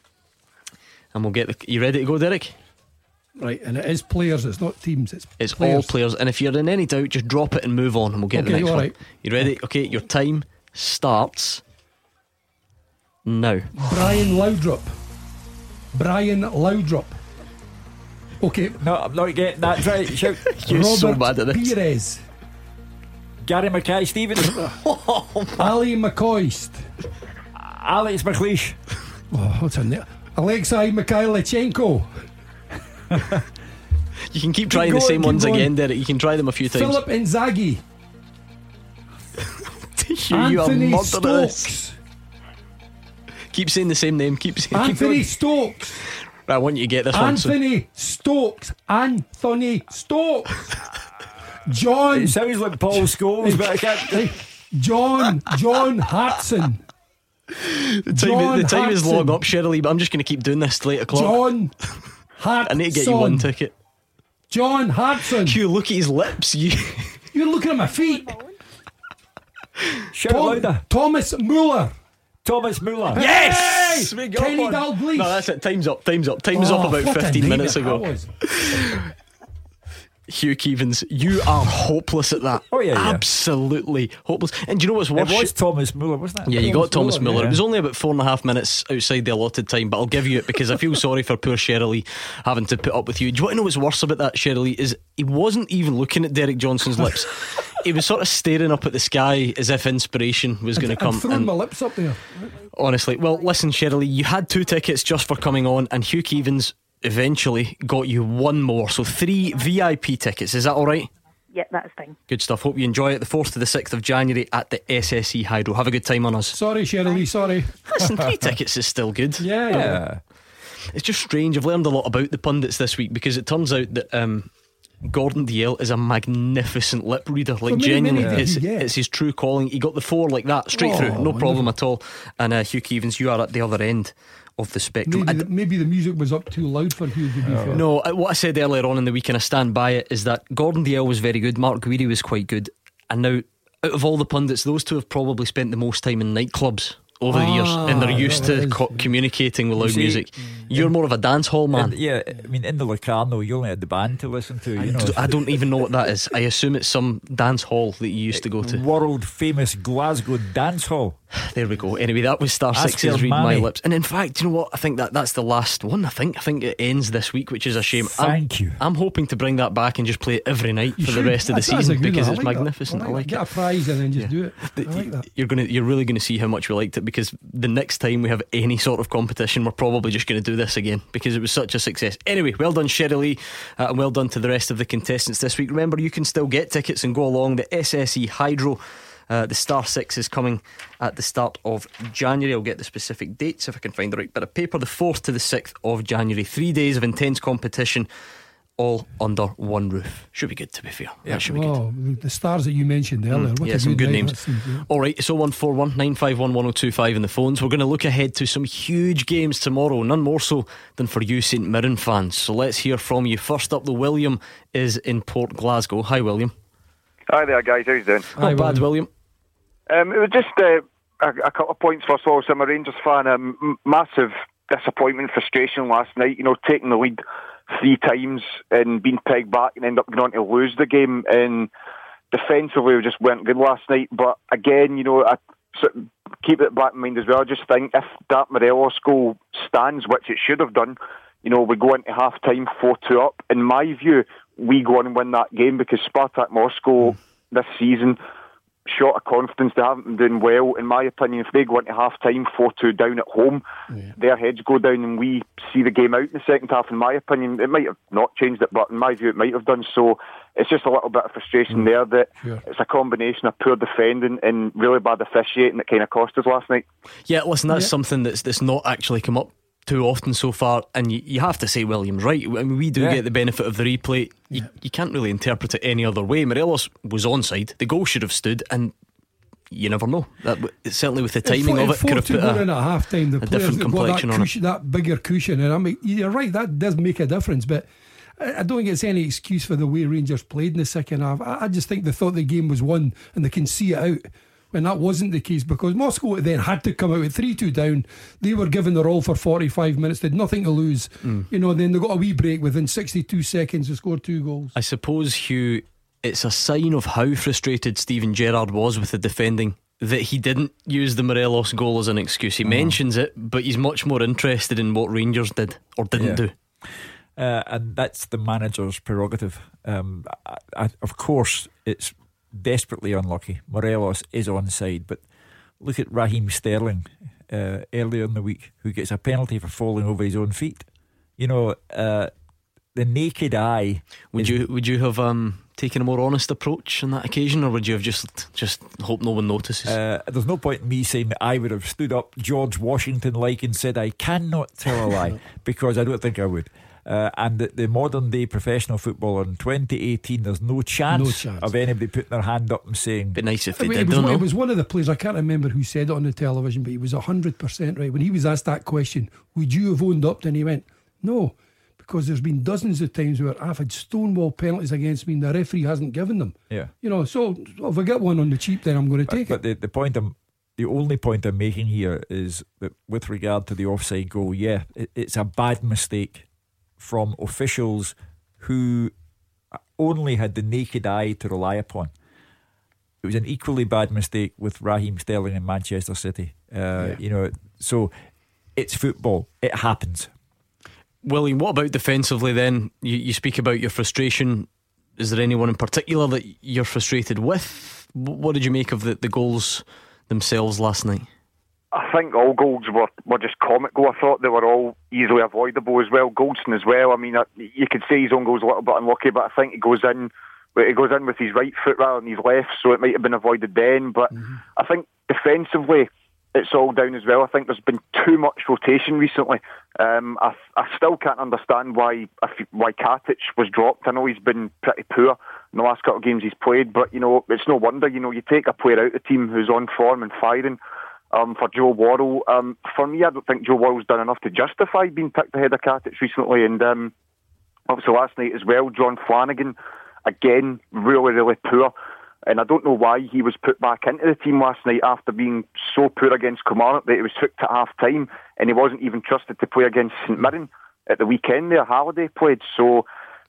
[SPEAKER 3] and we'll get the. You ready to go, Derek?
[SPEAKER 5] Right, and it is players, it's not teams, it's
[SPEAKER 3] It's
[SPEAKER 5] players.
[SPEAKER 3] all players, and if you're in any doubt, just drop it and move on, and we'll get
[SPEAKER 5] Okay,
[SPEAKER 3] the next
[SPEAKER 5] all
[SPEAKER 3] one.
[SPEAKER 5] right.
[SPEAKER 3] You ready? Okay, your time starts now.
[SPEAKER 5] Brian Loudrup. Brian Loudrup. Okay.
[SPEAKER 4] No, I'm not getting that right. Shout.
[SPEAKER 3] You're
[SPEAKER 5] Robert
[SPEAKER 3] so bad at this.
[SPEAKER 5] Pires.
[SPEAKER 4] Gary Mackay Stevens.
[SPEAKER 5] Ali McCoist.
[SPEAKER 4] Alex McLeish.
[SPEAKER 5] Oh, what's her name? Alexei Mikhailichenko.
[SPEAKER 3] You can keep trying
[SPEAKER 5] Keep
[SPEAKER 3] the
[SPEAKER 5] going,
[SPEAKER 3] same
[SPEAKER 5] keep
[SPEAKER 3] ones
[SPEAKER 5] going.
[SPEAKER 3] again, Derek. You can try them a few times.
[SPEAKER 5] Philip Inzaghi.
[SPEAKER 3] you, you are
[SPEAKER 5] Anthony
[SPEAKER 3] murderous.
[SPEAKER 5] Stokes.
[SPEAKER 3] Keep saying the same name. Keep saying.
[SPEAKER 5] Anthony
[SPEAKER 3] keep
[SPEAKER 5] Stokes.
[SPEAKER 3] Right, I want you to get this one. So.
[SPEAKER 5] Anthony Stokes. Anthony Stokes. John.
[SPEAKER 4] It sounds like Paul Scholes, but I can't.
[SPEAKER 5] John. John Hartson.
[SPEAKER 3] The time,
[SPEAKER 5] John
[SPEAKER 3] the time is
[SPEAKER 5] Hartson.
[SPEAKER 3] long up, Shirley, but I'm just going to keep doing this till eight o'clock.
[SPEAKER 5] John Hartson.
[SPEAKER 3] I need to get you one ticket.
[SPEAKER 5] John Hartson.
[SPEAKER 3] Hugh, look at his lips. You.
[SPEAKER 5] You're looking at my feet.
[SPEAKER 4] Shout
[SPEAKER 5] Tom-
[SPEAKER 4] louder.
[SPEAKER 5] Thomas Muller.
[SPEAKER 4] Thomas Muller.
[SPEAKER 3] Yes!
[SPEAKER 5] Hey!
[SPEAKER 3] We got
[SPEAKER 5] Kenny
[SPEAKER 3] one.
[SPEAKER 5] Dalglish.
[SPEAKER 3] No, that's it. Time's up. Time's up. Time's
[SPEAKER 5] Oh,
[SPEAKER 3] up about
[SPEAKER 5] what a
[SPEAKER 3] fifteen minutes
[SPEAKER 5] nightmare
[SPEAKER 3] ago.
[SPEAKER 5] that was.
[SPEAKER 3] Hugh Keevins, you are hopeless at that.
[SPEAKER 4] Oh, yeah, yeah.
[SPEAKER 3] Absolutely hopeless. And do you know what's worse?
[SPEAKER 4] It was Thomas Muller, wasn't it?
[SPEAKER 3] Yeah, you got Thomas Muller.
[SPEAKER 4] yeah.
[SPEAKER 3] It was only about four and a half minutes outside the allotted time, but I'll give you it because I feel sorry for poor Shirley having to put up with you. Do you want to know what's worse about that, Shirley? Is he wasn't even looking at Derek Johnson's lips. He was sort of staring up at the sky as if inspiration was going to come.
[SPEAKER 5] I'm throwing
[SPEAKER 3] and
[SPEAKER 5] my lips up there.
[SPEAKER 3] honestly, well, listen, Shirley, you had two tickets just for coming on, and Hugh Keevins eventually got you one more. So three V I P tickets. Is that all right?
[SPEAKER 21] Yeah, that's fine.
[SPEAKER 3] Good stuff. Hope you enjoy it. The fourth to the sixth of January at the S S E Hydro. Have a good time on us.
[SPEAKER 5] Sorry, Shirley, sorry.
[SPEAKER 3] Listen, three tickets is still good.
[SPEAKER 5] Yeah, yeah.
[SPEAKER 4] Yeah.
[SPEAKER 3] It's just strange. I've learned a lot about the pundits this week because it turns out that um, Gordon Dalziel is a magnificent lip reader. Like,
[SPEAKER 5] many,
[SPEAKER 3] genuinely,
[SPEAKER 5] many did
[SPEAKER 3] it's,
[SPEAKER 5] he get?
[SPEAKER 3] it's his true calling. He got the four like that, straight
[SPEAKER 5] Oh,
[SPEAKER 3] through, no problem
[SPEAKER 5] wonderful.
[SPEAKER 3] at all. And uh, Hugh Keevins, you are at the other end of the spectrum.
[SPEAKER 5] Maybe
[SPEAKER 3] I
[SPEAKER 5] the, maybe the music was up too loud for Hugh, to be fair.
[SPEAKER 3] No, uh, what I said earlier on in the week, and I stand by it, is that Gordon Dalziel was very good, Mark Guidi was quite good, and now out of all the pundits, those two have probably spent the most time in nightclubs over the years, and they're
[SPEAKER 5] Ah,
[SPEAKER 3] used
[SPEAKER 5] that
[SPEAKER 3] to
[SPEAKER 5] is-
[SPEAKER 3] co- communicating with
[SPEAKER 4] You
[SPEAKER 3] loud
[SPEAKER 4] see,
[SPEAKER 3] music. You're more of a dance hall man.
[SPEAKER 4] And, yeah, I mean, in the Locarno, you only had the band to listen to. You know,
[SPEAKER 3] I don't even know what that is. I assume it's some dance hall that you used to go to.
[SPEAKER 4] world famous Glasgow dance hall.
[SPEAKER 3] There we go. Anyway, that was Star
[SPEAKER 4] That's
[SPEAKER 3] Six's
[SPEAKER 4] fair,
[SPEAKER 3] Read My
[SPEAKER 4] Manny.
[SPEAKER 3] Lips. And in fact, you know what? I think that that's the last one. I think I think it ends this week, which is a shame.
[SPEAKER 4] Thank
[SPEAKER 3] I'm,
[SPEAKER 4] you.
[SPEAKER 3] I'm hoping to bring that back and just play it every night
[SPEAKER 5] You
[SPEAKER 3] for
[SPEAKER 5] should.
[SPEAKER 3] the rest of the
[SPEAKER 5] That's- that's a
[SPEAKER 3] season
[SPEAKER 5] good
[SPEAKER 3] because
[SPEAKER 5] one. I
[SPEAKER 3] it's
[SPEAKER 5] like that.
[SPEAKER 3] magnificent.
[SPEAKER 5] I
[SPEAKER 3] I
[SPEAKER 5] like
[SPEAKER 3] like
[SPEAKER 5] that. Get
[SPEAKER 3] it.
[SPEAKER 5] a prize and then just do it. I like that.
[SPEAKER 3] You're gonna, you're really going to see how much we liked it, because the next time we have any sort of competition, we're probably just going to do this again because it was such a success. Anyway, well done, Sherry Lee, uh, and well done to the rest of the contestants this week. Remember, you can still get tickets and go along the S S E Hydro. Uh, the Star Six is coming at the start of January. I'll get the specific dates if I can find the right bit of paper. The fourth to the sixth of January. Three days of intense competition, all under one roof. Should be good, to be fair.
[SPEAKER 5] Yeah.
[SPEAKER 3] That should be good.
[SPEAKER 5] Oh, the stars that you mentioned earlier.
[SPEAKER 3] Mm,
[SPEAKER 5] What
[SPEAKER 3] yeah,
[SPEAKER 5] a
[SPEAKER 3] some
[SPEAKER 5] good
[SPEAKER 3] good
[SPEAKER 5] night
[SPEAKER 3] names.
[SPEAKER 5] that seems, yeah.
[SPEAKER 3] Alright, it's oh one four one, nine five one, one oh two five in the phones. We're going to look ahead to some huge games tomorrow, none more so than for you St Mirren fans. So let's hear from you. First up, the William is in Port Glasgow. Hi, William.
[SPEAKER 1] Hi there, guys. How you doing?
[SPEAKER 3] Not bad, William.
[SPEAKER 1] Um, it was just uh, a, a couple of points. First of all, so I'm a Rangers fan. Um, m- massive disappointment, frustration last night. You know, taking the lead three times and being pegged back and end up going on to lose the game. And defensively, we just weren't good last night. But again, you know, I sort of keep it back in mind as well. I just think if that Morelos goal stands, which it should have done, you know, we go into half time four two up. In my view, we go on and win that game because Spartak Moscow this season, shot of confidence, they haven't been doing well. In my opinion, if they go into half time four two down at home, yeah. their heads go down and we see the game out in the second half. In my opinion, it might have not changed it, but in my view it might have done. So it's just a little bit of frustration mm. there that sure. it's a combination of poor defending and really bad officiating that kind of cost us last night.
[SPEAKER 3] Yeah, listen, that's
[SPEAKER 1] yeah.
[SPEAKER 3] something that's, that's not actually come up too often so far, and you, you have to say William's right. I mean, we do yeah. get the benefit of the replay. You, yeah. you can't really interpret it any other way. Morelos was onside. The goal should have stood, and you never know. That certainly with the timing
[SPEAKER 5] if,
[SPEAKER 3] of it, could have put
[SPEAKER 5] a,
[SPEAKER 3] a,
[SPEAKER 5] at half time, the
[SPEAKER 3] a different complexion
[SPEAKER 5] that
[SPEAKER 3] on
[SPEAKER 5] cushion,
[SPEAKER 3] it.
[SPEAKER 5] That bigger cushion, and I mean, you're right. That does make a difference, but I don't think it's any excuse for the way Rangers played in the second half. I, I just think they thought the game was won, and they can see it out. And that wasn't the case, because Moscow then had to come out with three two down. They were given their all for forty-five minutes, they had nothing to lose. Mm. You know, then they got a wee break within sixty-two seconds to score two goals.
[SPEAKER 3] I suppose, Hugh, it's a sign of how frustrated Steven Gerrard was with the defending that he didn't use the Morelos goal as an excuse. He uh-huh. mentions it, but he's much more interested in what Rangers did or didn't
[SPEAKER 4] yeah.
[SPEAKER 3] do.
[SPEAKER 4] Uh, and that's the manager's prerogative. Um, I, I, of course, it's desperately unlucky. Morelos is onside, but look at Raheem Sterling uh, earlier in the week, who gets a penalty for falling over his own feet. You know, uh, the naked eye.
[SPEAKER 3] Would you would you have um, taken a more honest approach on that occasion, or would you have just just hope no one notices?
[SPEAKER 4] Uh, there's no point in me saying that I would have stood up George Washington like and said I cannot tell a lie, because I don't think I would. Uh, and the, the modern day professional footballer in twenty eighteen, there's no chance,
[SPEAKER 5] no chance
[SPEAKER 4] of anybody putting their hand up and saying,
[SPEAKER 3] be nice if they
[SPEAKER 5] I mean,
[SPEAKER 3] did.
[SPEAKER 5] It was,
[SPEAKER 3] don't
[SPEAKER 5] it
[SPEAKER 3] know.
[SPEAKER 5] was one of the players, I can't remember who said it on the television, but he was one hundred percent right when he was asked that question, would you have owned up? And he went, no, because there's been dozens of times where I've had stonewall penalties against me and the referee hasn't given them.
[SPEAKER 4] Yeah,
[SPEAKER 5] you know, so if I get one on the cheap, then I'm going to take
[SPEAKER 4] but, it but the, the point I'm The only point I'm making here is that with regard to the offside goal, yeah, it, it's a bad mistake from officials who only had the naked eye to rely upon. It was an equally bad mistake with Raheem Sterling in Manchester City. Uh, yeah. You know, so it's football. It happens.
[SPEAKER 3] William, what about defensively then? You, you speak about your frustration. Is there anyone in particular that you're frustrated with? What did you make of the, the goals themselves last night?
[SPEAKER 1] I think all goals were, were just comical. I thought they were all easily avoidable as well. Goldson as well. I mean, you could say his own goal's a little bit unlucky, but I think he goes in he goes in with his right foot rather than his left, so it might have been avoided then. But mm-hmm. I think defensively it's all down as well. I think there's been too much rotation recently. Um, I, I still can't understand why why Katic was dropped. I know he's been pretty poor in the last couple of games he's played, but you know, it's no wonder. You know, you take a player out of the team who's on form and firing. Um, for Joe Worrell, um, for me, I don't think Joe Worrell's done enough to justify being picked ahead of Katic recently. And um, obviously last night as well, John Flanagan, again, really, really poor. And I don't know why he was put back into the team last night after being so poor against Kilmarnock that he was hooked at half time, and he wasn't even trusted to play against St Mirren at the weekend there. Halliday played. So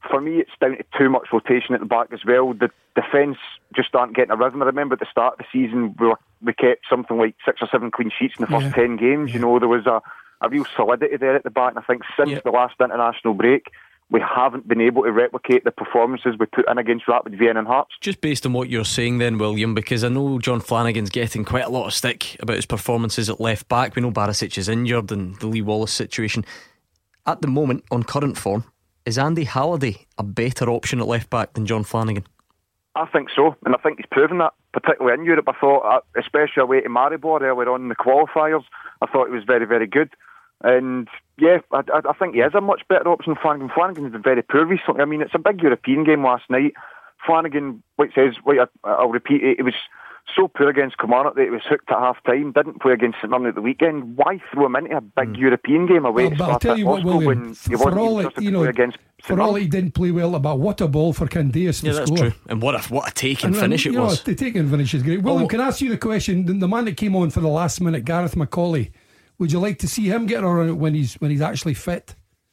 [SPEAKER 1] for me, it's down to too much rotation at the back as well. The defence just aren't getting a rhythm. I remember at the start of the season, we, were, we kept something like six or seven clean sheets in the first yeah. ten games. You know, there was a, a real solidity there at the back. And I think since yeah. the last international break, we haven't been able to replicate the performances we put in against Rapid Vienna and Hearts.
[SPEAKER 3] Just based on what you're saying then, William, because I know John Flanagan's getting quite a lot of stick about his performances at left back. We know Barisic is injured and the Lee Wallace situation. At the moment, on current form, is Andy Halliday a better option at left back than John Flanagan?
[SPEAKER 1] I think so, and I think he's proven that, particularly in Europe. I thought, especially away to Maribor earlier on in the qualifiers, I thought he was very, very good. And yeah, I, I think he is a much better option than Flanagan. Flanagan's been very poor recently. I mean, it's a big European game last night. Flanagan, like says, like I, I'll repeat it, it was so poor against Kilmarnock that he was hooked at half time. Didn't play against St Mirren at the weekend. Why throw him into a big mm. European game away?
[SPEAKER 5] Well, but I'll tell you what, William, for all it, you know,
[SPEAKER 1] against
[SPEAKER 5] for all he didn't play well, about what a ball for Candeas to
[SPEAKER 3] yeah, that's
[SPEAKER 5] score.
[SPEAKER 3] True. And what a what a take and,
[SPEAKER 5] and
[SPEAKER 3] finish
[SPEAKER 5] and,
[SPEAKER 3] it
[SPEAKER 5] you
[SPEAKER 3] was.
[SPEAKER 5] Know, the take and finish is great. William, oh, can I ask you the question? The, the man that came on for the last minute, Gareth McCauley. Would you like to see him get around it when he's when he's actually fit?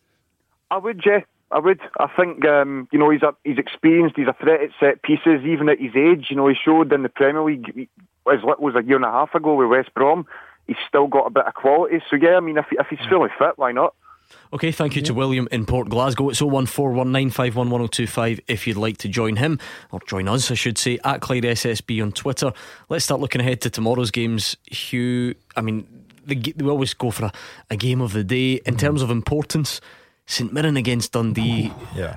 [SPEAKER 1] I would, yeah. I would. I think um, you know he's a, he's experienced. He's a threat at set pieces, even at his age. You know, he showed in the Premier League as little as a year and a half ago with West Brom. He's still got a bit of quality. So yeah, I mean, if if he's fully fit, why not?
[SPEAKER 3] Okay, thank you yeah. to William in Port Glasgow. It's oh one four one nine five one one oh two five if you'd like to join him, or join us I should say, at Clyde S S B on Twitter. Let's start looking ahead to tomorrow's games. Hugh, I mean, the, we always go for a, a game of the day. In mm. terms of importance, St Mirren against Dundee.
[SPEAKER 4] Oh, yeah.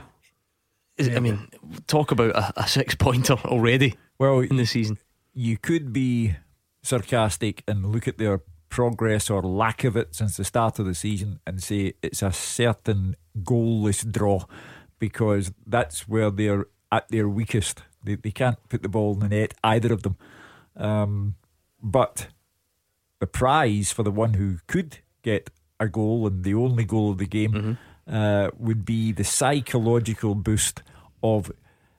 [SPEAKER 3] Is,
[SPEAKER 4] yeah.
[SPEAKER 3] I mean, talk about a, a six pointer already well in the season.
[SPEAKER 4] You could be sarcastic and look at their progress or lack of it since the start of the season and say it's a certain goalless draw, because that's where they're at their weakest. They, they can't put the ball in the net, either of them. Um, but the prize for the one who could get a goal, and the only goal of the game, mm-hmm. uh, would be the psychological boost of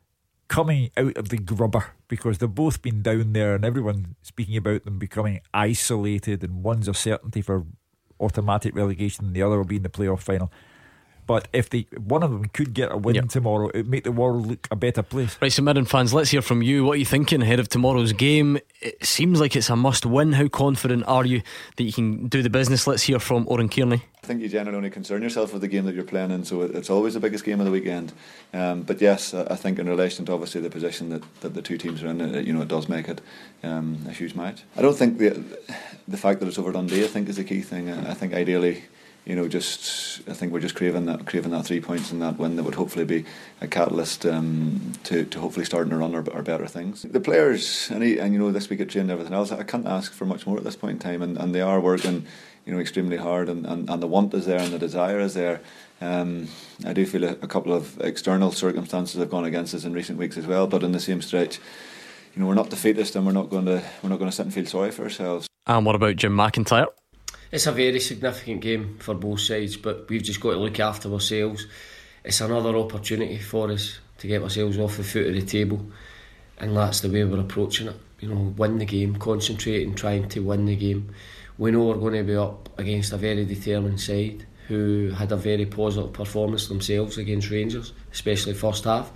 [SPEAKER 4] coming out of the grubber, because they've both been down there and everyone speaking about them becoming isolated, and one's a certainty for automatic relegation and the other will be in the playoff final. But if they one of them could get a win yep. tomorrow, it would make the world look a better place.
[SPEAKER 3] Right, St Mirren fans, let's hear from you. What are you thinking ahead of tomorrow's game? It seems like it's a must win. How confident are you that you can do the business? Let's hear from Oren Kearney.
[SPEAKER 6] I think you generally only concern yourself with the game that you're playing in, so it's always the biggest game of the weekend. Um, but yes, I think in relation to obviously the position that, that the two teams are in, it, you know, it does make it um, a huge match. I don't think the the fact that it's over Dundee, I think, is the key thing. I think ideally, you know, just I think we're just craving that craving that three points and that win that would hopefully be a catalyst um, to to hopefully starting to run or, or better things. The players and, he, and you know this week at training and everything else, I can't ask for much more at this point in time, and, and they are working, you know, extremely hard, and, and, and the want is there and the desire is there. Um, I do feel a, a couple of external circumstances have gone against us in recent weeks as well, but in the same stretch, you know, we're not defeatist and we're not going to we're not going to sit and feel sorry for ourselves.
[SPEAKER 3] And what about Jim McIntyre?
[SPEAKER 22] It's a very significant game for both sides, but we've just got to look after ourselves. It's another opportunity for us to get ourselves off the foot of the table, and that's the way we're approaching it. You know, win the game, concentrate and trying to win the game. We know we're going to be up against a very determined side who had a very positive performance themselves against Rangers, especially first half.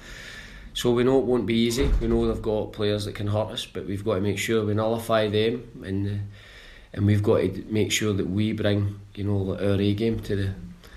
[SPEAKER 22] So we know it won't be easy. We know they've got players that can hurt us, but we've got to make sure we nullify them, and uh, and we've got to make sure that we bring, you know, our A game to the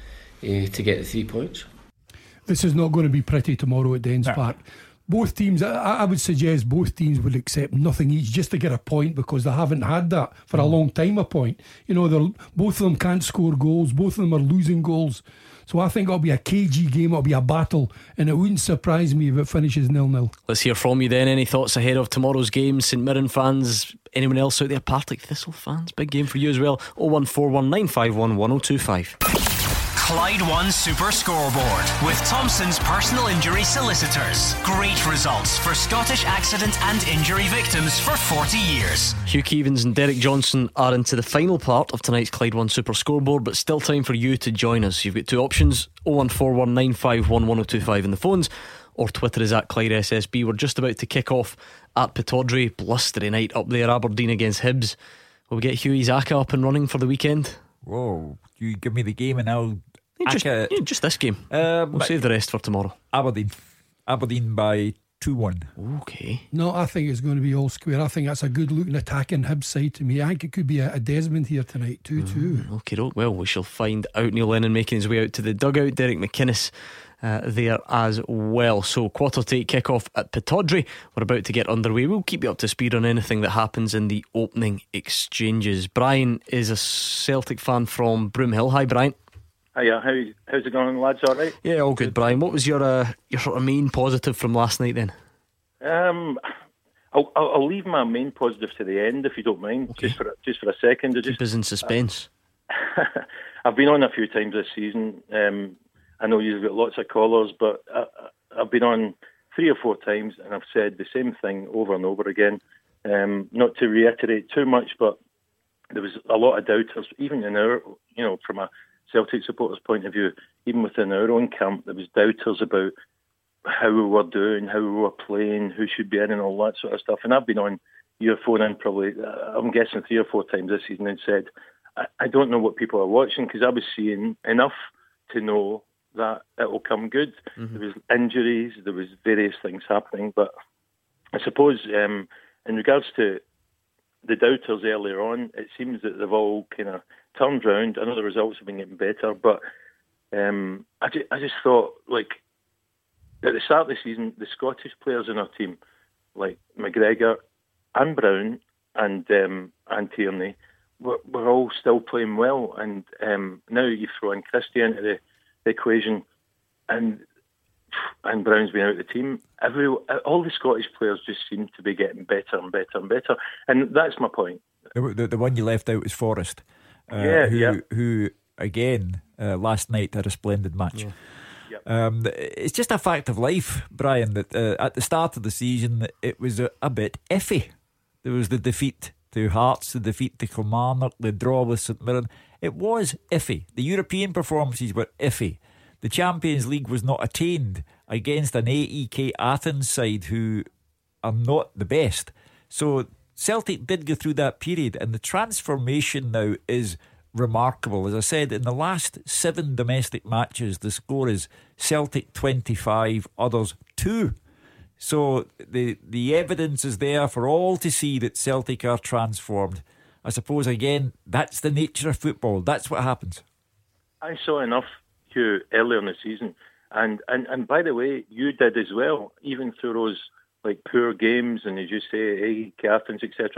[SPEAKER 22] uh, to get the three points.
[SPEAKER 5] This is not going to be pretty tomorrow at Dens no. Park. Both teams, I, I would suggest both teams would accept nothing each just to get a point, because they haven't had that for a long time. A point, you know, they're both of them can't score goals. Both of them are losing goals. So I think it'll be a cagey game. It'll be a battle, and it wouldn't surprise me if it finishes nil nil.
[SPEAKER 3] Let's hear from you then. Any thoughts ahead of tomorrow's game? St Mirren fans, anyone else out there? Partick Thistle fans, big game for you as well. oh one four one nine five one one oh two five.
[SPEAKER 2] Clyde One Super Scoreboard with Thompson's personal injury solicitors. Great results for Scottish accident and injury victims for forty years.
[SPEAKER 3] Hugh Keevins and Derek Johnson are into the final part of tonight's Clyde One Super Scoreboard, but still time for you to join us. You've got two options: oh one four one nine five one one oh two five in the phones, or Twitter is at Clyde S S B. We're just about to kick off at Pittodrie. Blustery night up there, Aberdeen against Hibs. Will we get Hughie Zaka up and running for the weekend?
[SPEAKER 4] Whoa, you give me the game and I'll
[SPEAKER 3] Just,
[SPEAKER 4] Aka,
[SPEAKER 3] yeah, just this game.
[SPEAKER 4] Um,
[SPEAKER 3] we'll save the rest for tomorrow.
[SPEAKER 4] Aberdeen. Aberdeen by two one.
[SPEAKER 3] Okay.
[SPEAKER 5] No, I think it's going to be all square. I think that's a good looking attacking Hibs side to me. I think it could be a, a Desmond here tonight, two two.
[SPEAKER 3] Mm, okay, well, we shall find out. Neil Lennon making his way out to the dugout. Derek McInnes uh, there as well. So, quarter to eight kick-off at Pittodrie. We're about to get underway. We'll keep you up to speed on anything that happens in the opening exchanges. Brian is a Celtic fan from Broomhill. Hi, Brian.
[SPEAKER 8] Hiya, how, how's it going, lads? All right?
[SPEAKER 3] Yeah, all good, Brian. What was your uh, your sort of main positive from last night then?
[SPEAKER 8] Um, I'll, I'll, I'll leave my main positive to the end, if you don't mind, okay. just for just for a second.
[SPEAKER 3] Keep
[SPEAKER 8] just,
[SPEAKER 3] us in suspense.
[SPEAKER 8] Uh, I've been on a few times this season. Um, I know you've got lots of callers, but I, I've been on three or four times, and I've said the same thing over and over again. Um, not to reiterate too much, but there was a lot of doubters, even in our, you know, from a Celtic supporters' point of view, even within our own camp, there was doubters about how we were doing, how we were playing, who should be in and all that sort of stuff. And I've been on your phone in probably, uh, I'm guessing three or four times this season and said, I, I don't know what people are watching, because I was seeing enough to know that it will come good. Mm-hmm. There was injuries, there was various things happening, but I suppose um, in regards to the doubters earlier on, it seems that they've all kind of turned round. I know the results have been getting better, but um, I, just, I just thought, like, at the start of the season, the Scottish players in our team, like McGregor and Brown and um, and Tierney, were, were all still playing well. And um, now you throw in Christie into the, the equation, and and Brown's been out of the team. Every all the Scottish players just seem to be getting better and better and better. And that's my point.
[SPEAKER 4] The, the, the one you left out was Forrest. Uh,
[SPEAKER 8] yeah,
[SPEAKER 4] who,
[SPEAKER 8] yeah.
[SPEAKER 4] who again uh, last night had a splendid match.
[SPEAKER 8] Yeah. Yep.
[SPEAKER 4] Um, it's just a fact of life, Brian, that uh, at the start of the season it was a, a bit iffy. There was the defeat to Hearts, the defeat to Kilmarnock, the draw with St Mirren. It was iffy. The European performances were iffy. The Champions League was not attained against an A E K Athens side who are not the best. So Celtic did go through that period, and the transformation now is remarkable. As I said, in the last seven domestic matches, the score is Celtic twenty-five, others two. So the the evidence is there for all to see that Celtic are transformed. I suppose, again, that's the nature of football. That's what happens.
[SPEAKER 8] I saw enough, Hugh, earlier in the season. And, and, and by the way, you did as well, even through those like poor games, and as you say, Athens, et cetera.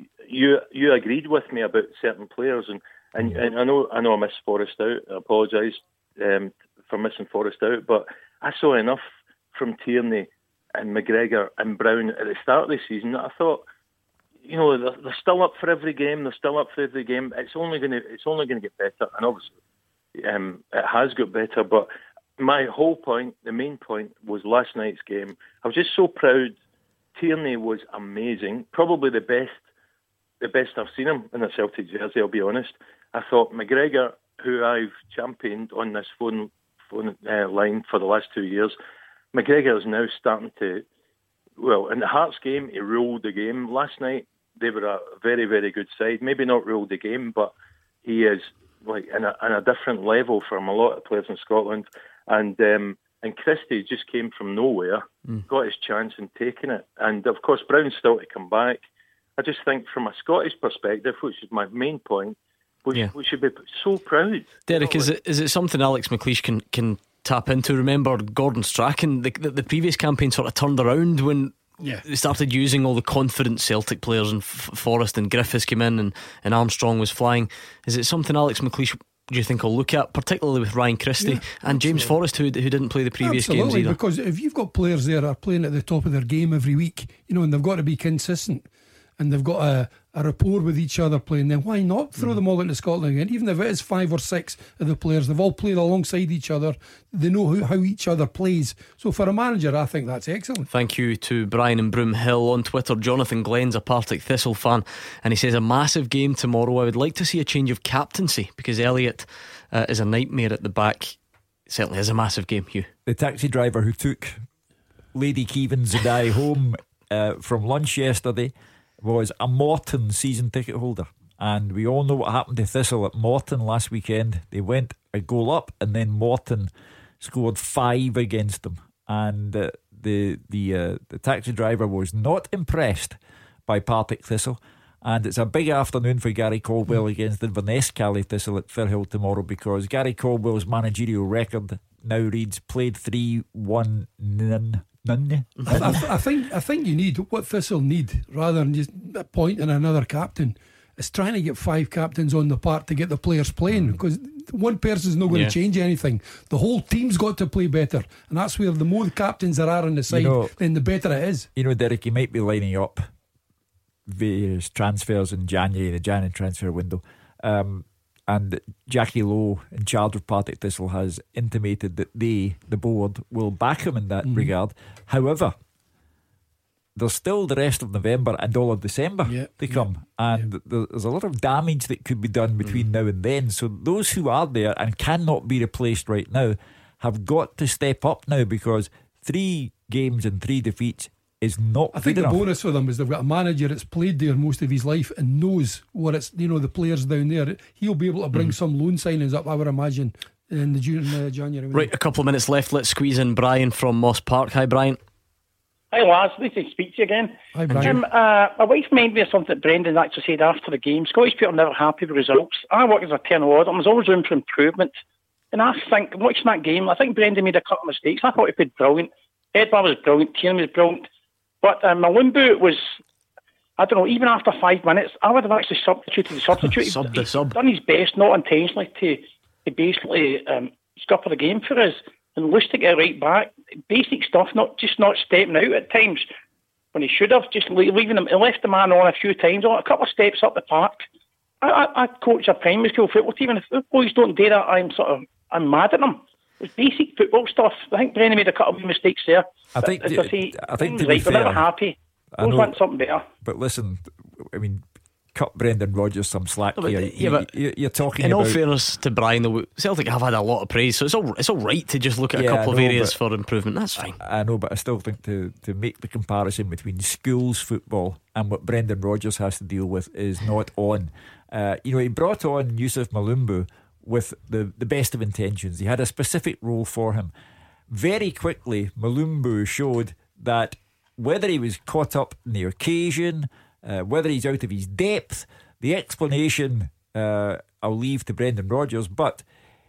[SPEAKER 8] You you agreed with me about certain players, and, and, and I know I know I missed Forrest out. I apologise um, for missing Forrest out, but I saw enough from Tierney and McGregor and Brown at the start of the season that I thought, you know, they're, they're still up for every game. They're still up for every game. It's only going to it's only going to get better, and obviously um, it has got better, but. My whole point, the main point, was last night's game. I was just so proud. Tierney was amazing, probably the best, the best I've seen him in a Celtic jersey. I'll be honest. I thought McGregor, who I've championed on this phone phone uh, line for the last two years, McGregor is now starting to. Well, in the Hearts game, he ruled the game. Last night, they were a very, very good side. Maybe not ruled the game, but he is like in a, in a different level from a lot of players in Scotland. And um, and Christie just came from nowhere, mm. got his chance and taken it. And of course, Brown's still to come back. I just think from a Scottish perspective, which is my main point, we, yeah. we should be so proud.
[SPEAKER 3] Derek, you know, is it is it something Alex McLeish can, can tap into? Remember Gordon Strachan, the, the, the previous campaign sort of turned around when yeah. they started using all the confident Celtic players, and F- Forrest and Griffiths came in, and, and Armstrong was flying. Is it something Alex McLeish, do you think, will look at, particularly with Ryan Christie yeah, and James Forrest, who who didn't play the previous
[SPEAKER 5] absolutely,
[SPEAKER 3] games either?
[SPEAKER 5] Because if you've got players there that are playing at the top of their game every week, you know, and they've got to be consistent, and they've got a, a rapport with each other playing, then why not throw mm. them all into Scotland again? Even if it is five or six of the players, they've all played alongside each other, they know who, how each other plays. So for a manager, I think that's excellent.
[SPEAKER 3] Thank you to Brian in Broomhill. On Twitter, Jonathan Glenn's a Partick Thistle fan, and he says, a massive game tomorrow. I would like to see a change of captaincy, because Elliott uh, is a nightmare at the back. It certainly is a massive game, Hugh.
[SPEAKER 4] The taxi driver who took Lady Keevans and I home uh, from lunch yesterday was a Morton season ticket holder, and we all know what happened to Thistle at Morton last weekend. They went a goal up, and then Morton scored five against them. And uh, the the uh, the taxi driver was not impressed by Partick Thistle. And it's a big afternoon for Gary Caldwell mm. against Inverness Cali Thistle at Firhill tomorrow, because Gary Caldwell's managerial record now reads played three, one, none. None.
[SPEAKER 5] I, I, I think I think you need what Thistle need, rather than just appointing another captain, is trying to get five captains on the park to get the players playing, because one person's not going
[SPEAKER 4] Yeah.
[SPEAKER 5] to change anything. The whole team's got to play better, and that's where the more captains there are on the side,
[SPEAKER 4] You know-
[SPEAKER 5] then the better it is.
[SPEAKER 4] You know, Derek, you might be lining up various transfers in January, the January transfer window. Um, and Jackie Lowe, in charge of Partick Thistle, has intimated that they, the board, will back him in that
[SPEAKER 5] Mhm.
[SPEAKER 4] regard. However, there's still the rest of November and all of December
[SPEAKER 5] Yeah,
[SPEAKER 4] to come, and there- there's a lot of damage that could be done between now and then. So those who are there and cannot be replaced right now have got to step up now, because three games and three defeats is not
[SPEAKER 5] I think
[SPEAKER 4] good
[SPEAKER 5] the
[SPEAKER 4] enough.
[SPEAKER 5] bonus for them is they've got a manager that's played there most of his life and knows what it's, you know, the players down there. He'll be able to bring
[SPEAKER 3] Mm.
[SPEAKER 5] some loan signings up, I would imagine, in the June, uh, January window.
[SPEAKER 3] Right, a couple of minutes left. Let's squeeze in Brian from Moss Park. Hi, Brian.
[SPEAKER 9] Hi lads, nice to speak to you again.
[SPEAKER 5] Hi, Brian.
[SPEAKER 9] Um, uh, my wife reminded me of something that Brendan actually said after the game. Scottish people are never happy with results. I work as a technical auditor, and there's always room for improvement. And I think, watching that game, I think Brendan made a couple of mistakes. I thought he played brilliant. Edward was brilliant, Tiernan was brilliant. But um, Malumbu was, I don't know, even after five minutes, I would have actually substituted the substitute.
[SPEAKER 3] Sub the
[SPEAKER 9] He's
[SPEAKER 3] sub.
[SPEAKER 9] done his best, not intentionally, to, to basically um, scupper the game for us. And Lustig get right back. Basic stuff, not just not stepping out at times when he should have, just le- leaving him. He left the man on a few times, a couple of steps up the park. I, I, I coach a primary school football team, and if the boys don't do that, I'm sort of, I'm mad at them. It's basic football stuff. I think Brennan made a couple of mistakes there.
[SPEAKER 4] I think,
[SPEAKER 9] But as I say,
[SPEAKER 4] I think
[SPEAKER 9] things
[SPEAKER 4] to be
[SPEAKER 9] right, they're never
[SPEAKER 4] fair,
[SPEAKER 9] happy.
[SPEAKER 4] I
[SPEAKER 9] Those
[SPEAKER 4] know-
[SPEAKER 9] want something better.
[SPEAKER 4] But listen, I mean, cut Brendan Rodgers some slack
[SPEAKER 3] No, but-
[SPEAKER 4] here.
[SPEAKER 3] yeah,
[SPEAKER 4] You-
[SPEAKER 3] but
[SPEAKER 4] you- you're talking
[SPEAKER 3] in all
[SPEAKER 4] about
[SPEAKER 3] fairness to Brian, though, Celtic have had a lot of praise, so it's all it's all right to just look at
[SPEAKER 4] Yeah,
[SPEAKER 3] a couple
[SPEAKER 4] I
[SPEAKER 3] of
[SPEAKER 4] know,
[SPEAKER 3] areas
[SPEAKER 4] but-
[SPEAKER 3] for improvement. That's fine.
[SPEAKER 4] I know, but I still think to, to make the comparison between schools football and what Brendan Rodgers has to deal with is not on. Uh, you know, he brought on Yusuf Malumbu with the, the best of intentions. He had a specific role for him. Very quickly, Malumbu showed that whether he was caught up in the occasion, uh, whether he's out of his depth, the explanation uh, I'll leave to Brendan Rodgers, but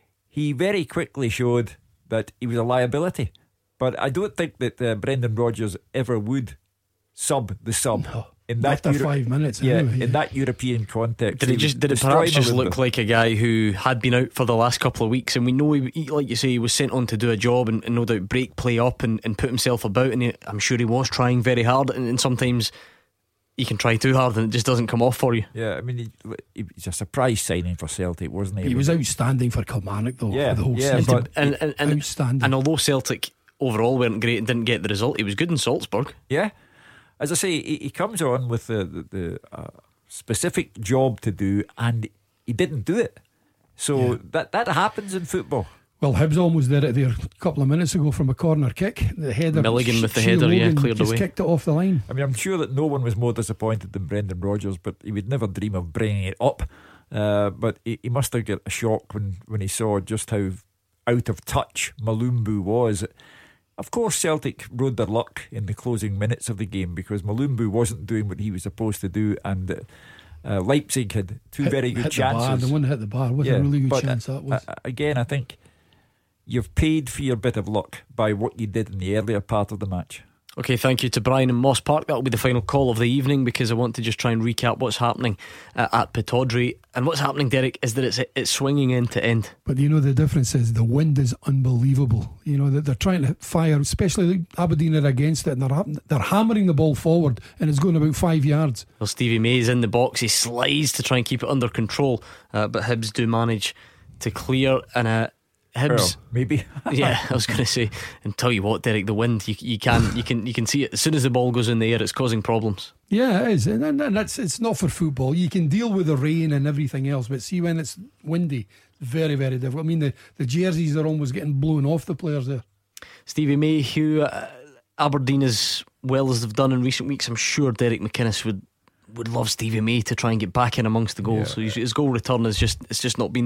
[SPEAKER 4] he very quickly showed that he was a liability. But I don't think that uh, Brendan Rodgers ever would sub the sub in that
[SPEAKER 5] after five minutes,
[SPEAKER 4] Yeah,
[SPEAKER 5] anyway, yeah.
[SPEAKER 4] in that European context.
[SPEAKER 3] Did it
[SPEAKER 4] He
[SPEAKER 3] just
[SPEAKER 4] would
[SPEAKER 3] did it
[SPEAKER 4] destroy
[SPEAKER 3] perhaps just
[SPEAKER 4] Malumbu.
[SPEAKER 3] look like a guy who had been out for the last couple of weeks, and we know he, he like you say, he was sent on to do a job and, and no doubt break play up and, and put himself about, and he, I'm sure he was trying very hard, and, and sometimes you can try too hard and it just doesn't come off for you.
[SPEAKER 4] Yeah, I mean, he, he, he's a surprise signing for Celtic, wasn't he?
[SPEAKER 5] He was outstanding for Kilmarnock, though,
[SPEAKER 4] Yeah,
[SPEAKER 5] for the whole
[SPEAKER 4] yeah,
[SPEAKER 5] season.
[SPEAKER 4] but-
[SPEAKER 3] and, and, and,
[SPEAKER 5] outstanding.
[SPEAKER 3] and although Celtic overall weren't great and didn't get the result, he was good in Salzburg.
[SPEAKER 4] Yeah, as I say, he, he comes on with the, the, the uh, specific job to do, and he didn't do it. So
[SPEAKER 5] Yeah.
[SPEAKER 4] that that happens in football.
[SPEAKER 5] Well, Hibs almost did it there a couple of minutes ago from a corner kick. The header,
[SPEAKER 3] Milligan with the
[SPEAKER 5] Shea
[SPEAKER 3] header, yeah,
[SPEAKER 5] Logan
[SPEAKER 3] cleared
[SPEAKER 5] just
[SPEAKER 3] away.
[SPEAKER 5] kicked it off the line.
[SPEAKER 4] I mean, I'm sure that no one was more disappointed than Brendan Rodgers, but he would never dream of bringing it up. Uh, but he, he must have got a shock when, when he saw just how out of touch Malumbu was. Of course, Celtic rode their luck in the closing minutes of the game because Malumbu wasn't doing what he was supposed to do, and uh, uh, Leipzig had two
[SPEAKER 5] Hit-
[SPEAKER 4] very good
[SPEAKER 5] hit the bar,
[SPEAKER 4] chances.
[SPEAKER 5] the one hit the bar with a really good
[SPEAKER 4] but,
[SPEAKER 5] chance, that was.
[SPEAKER 4] uh, again, I think you've paid for your bit of luck by what you did in the earlier part of the match.
[SPEAKER 3] Okay, thank you to Brian in Moss Park. That'll be the final call of the evening, because I want to just try and recap what's happening uh, at Pittodrie. And what's happening, Derek, is that it's it's swinging end to end.
[SPEAKER 5] But you know, the difference is the wind is unbelievable. You know that they're trying to fire, especially Aberdeen are against it, and they're they're hammering the ball forward, and it's going about five yards.
[SPEAKER 3] Well, Stevie May's in the box. He slides to try and keep it under control, uh, but Hibs do manage to clear. And uh, Hibs,
[SPEAKER 4] Well, maybe.
[SPEAKER 3] yeah, I was going to say. And tell you what, Derek, the wind you, you can you can you can see it as soon as the ball goes in the air. It's causing problems.
[SPEAKER 5] Yeah, it is, and, and, and it's it's not for football. You can deal with the rain and everything else, but see when it's windy, very very difficult. I mean, the, the jerseys are almost getting blown off the players there.
[SPEAKER 3] Stevie May, who uh, Aberdeen, as well as they've done in recent weeks, I'm sure Derek McInnes would would love Stevie May to try and get back in amongst the goals.
[SPEAKER 4] Yeah.
[SPEAKER 3] So his, his goal return is just it's just not been there.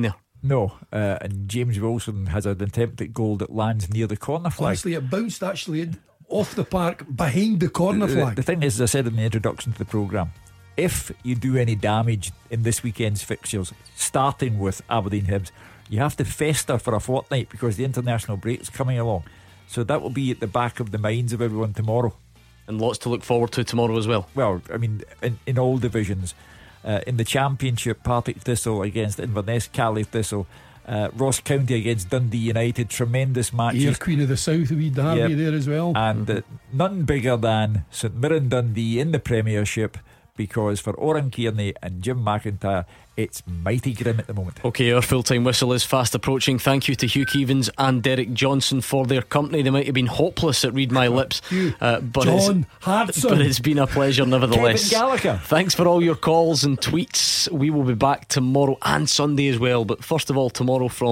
[SPEAKER 4] No, uh, and James Wilson has an attempt at goal that lands near the corner flag.
[SPEAKER 5] Honestly, it bounced actually off the park behind the corner
[SPEAKER 4] The,
[SPEAKER 5] flag.
[SPEAKER 4] the thing is, as I said in the introduction to the programme, if you do any damage in this weekend's fixtures, starting with Aberdeen Hibs, you have to fester for a fortnight because the international break's coming along. So that will be at the back of the minds of everyone tomorrow.
[SPEAKER 3] And lots to look forward to tomorrow as well.
[SPEAKER 4] Well, I mean, in, in all divisions. Uh, in the Championship, Partick Thistle against Inverness, Caley Thistle, uh, Ross County against Dundee United. Tremendous matches.
[SPEAKER 5] Ayr Queen of the South, a wee derby
[SPEAKER 4] Yep.
[SPEAKER 5] there as well.
[SPEAKER 4] And uh, none bigger than St Mirren Dundee in the Premiership, because for Oran Kearney and Jim McIntyre, it's mighty grim at the moment.
[SPEAKER 3] Okay, our full-time whistle is fast approaching. Thank you to Hugh Keevins and Derek Johnson for their company. They might have been hopeless at Read My Lips, uh, but,
[SPEAKER 5] John
[SPEAKER 3] it's,
[SPEAKER 5] Hartson.
[SPEAKER 3] but it's been a pleasure nevertheless.
[SPEAKER 4] Kevin Gallagher.
[SPEAKER 3] Thanks for all your calls and tweets. We will be back tomorrow and Sunday as well, but first of all tomorrow from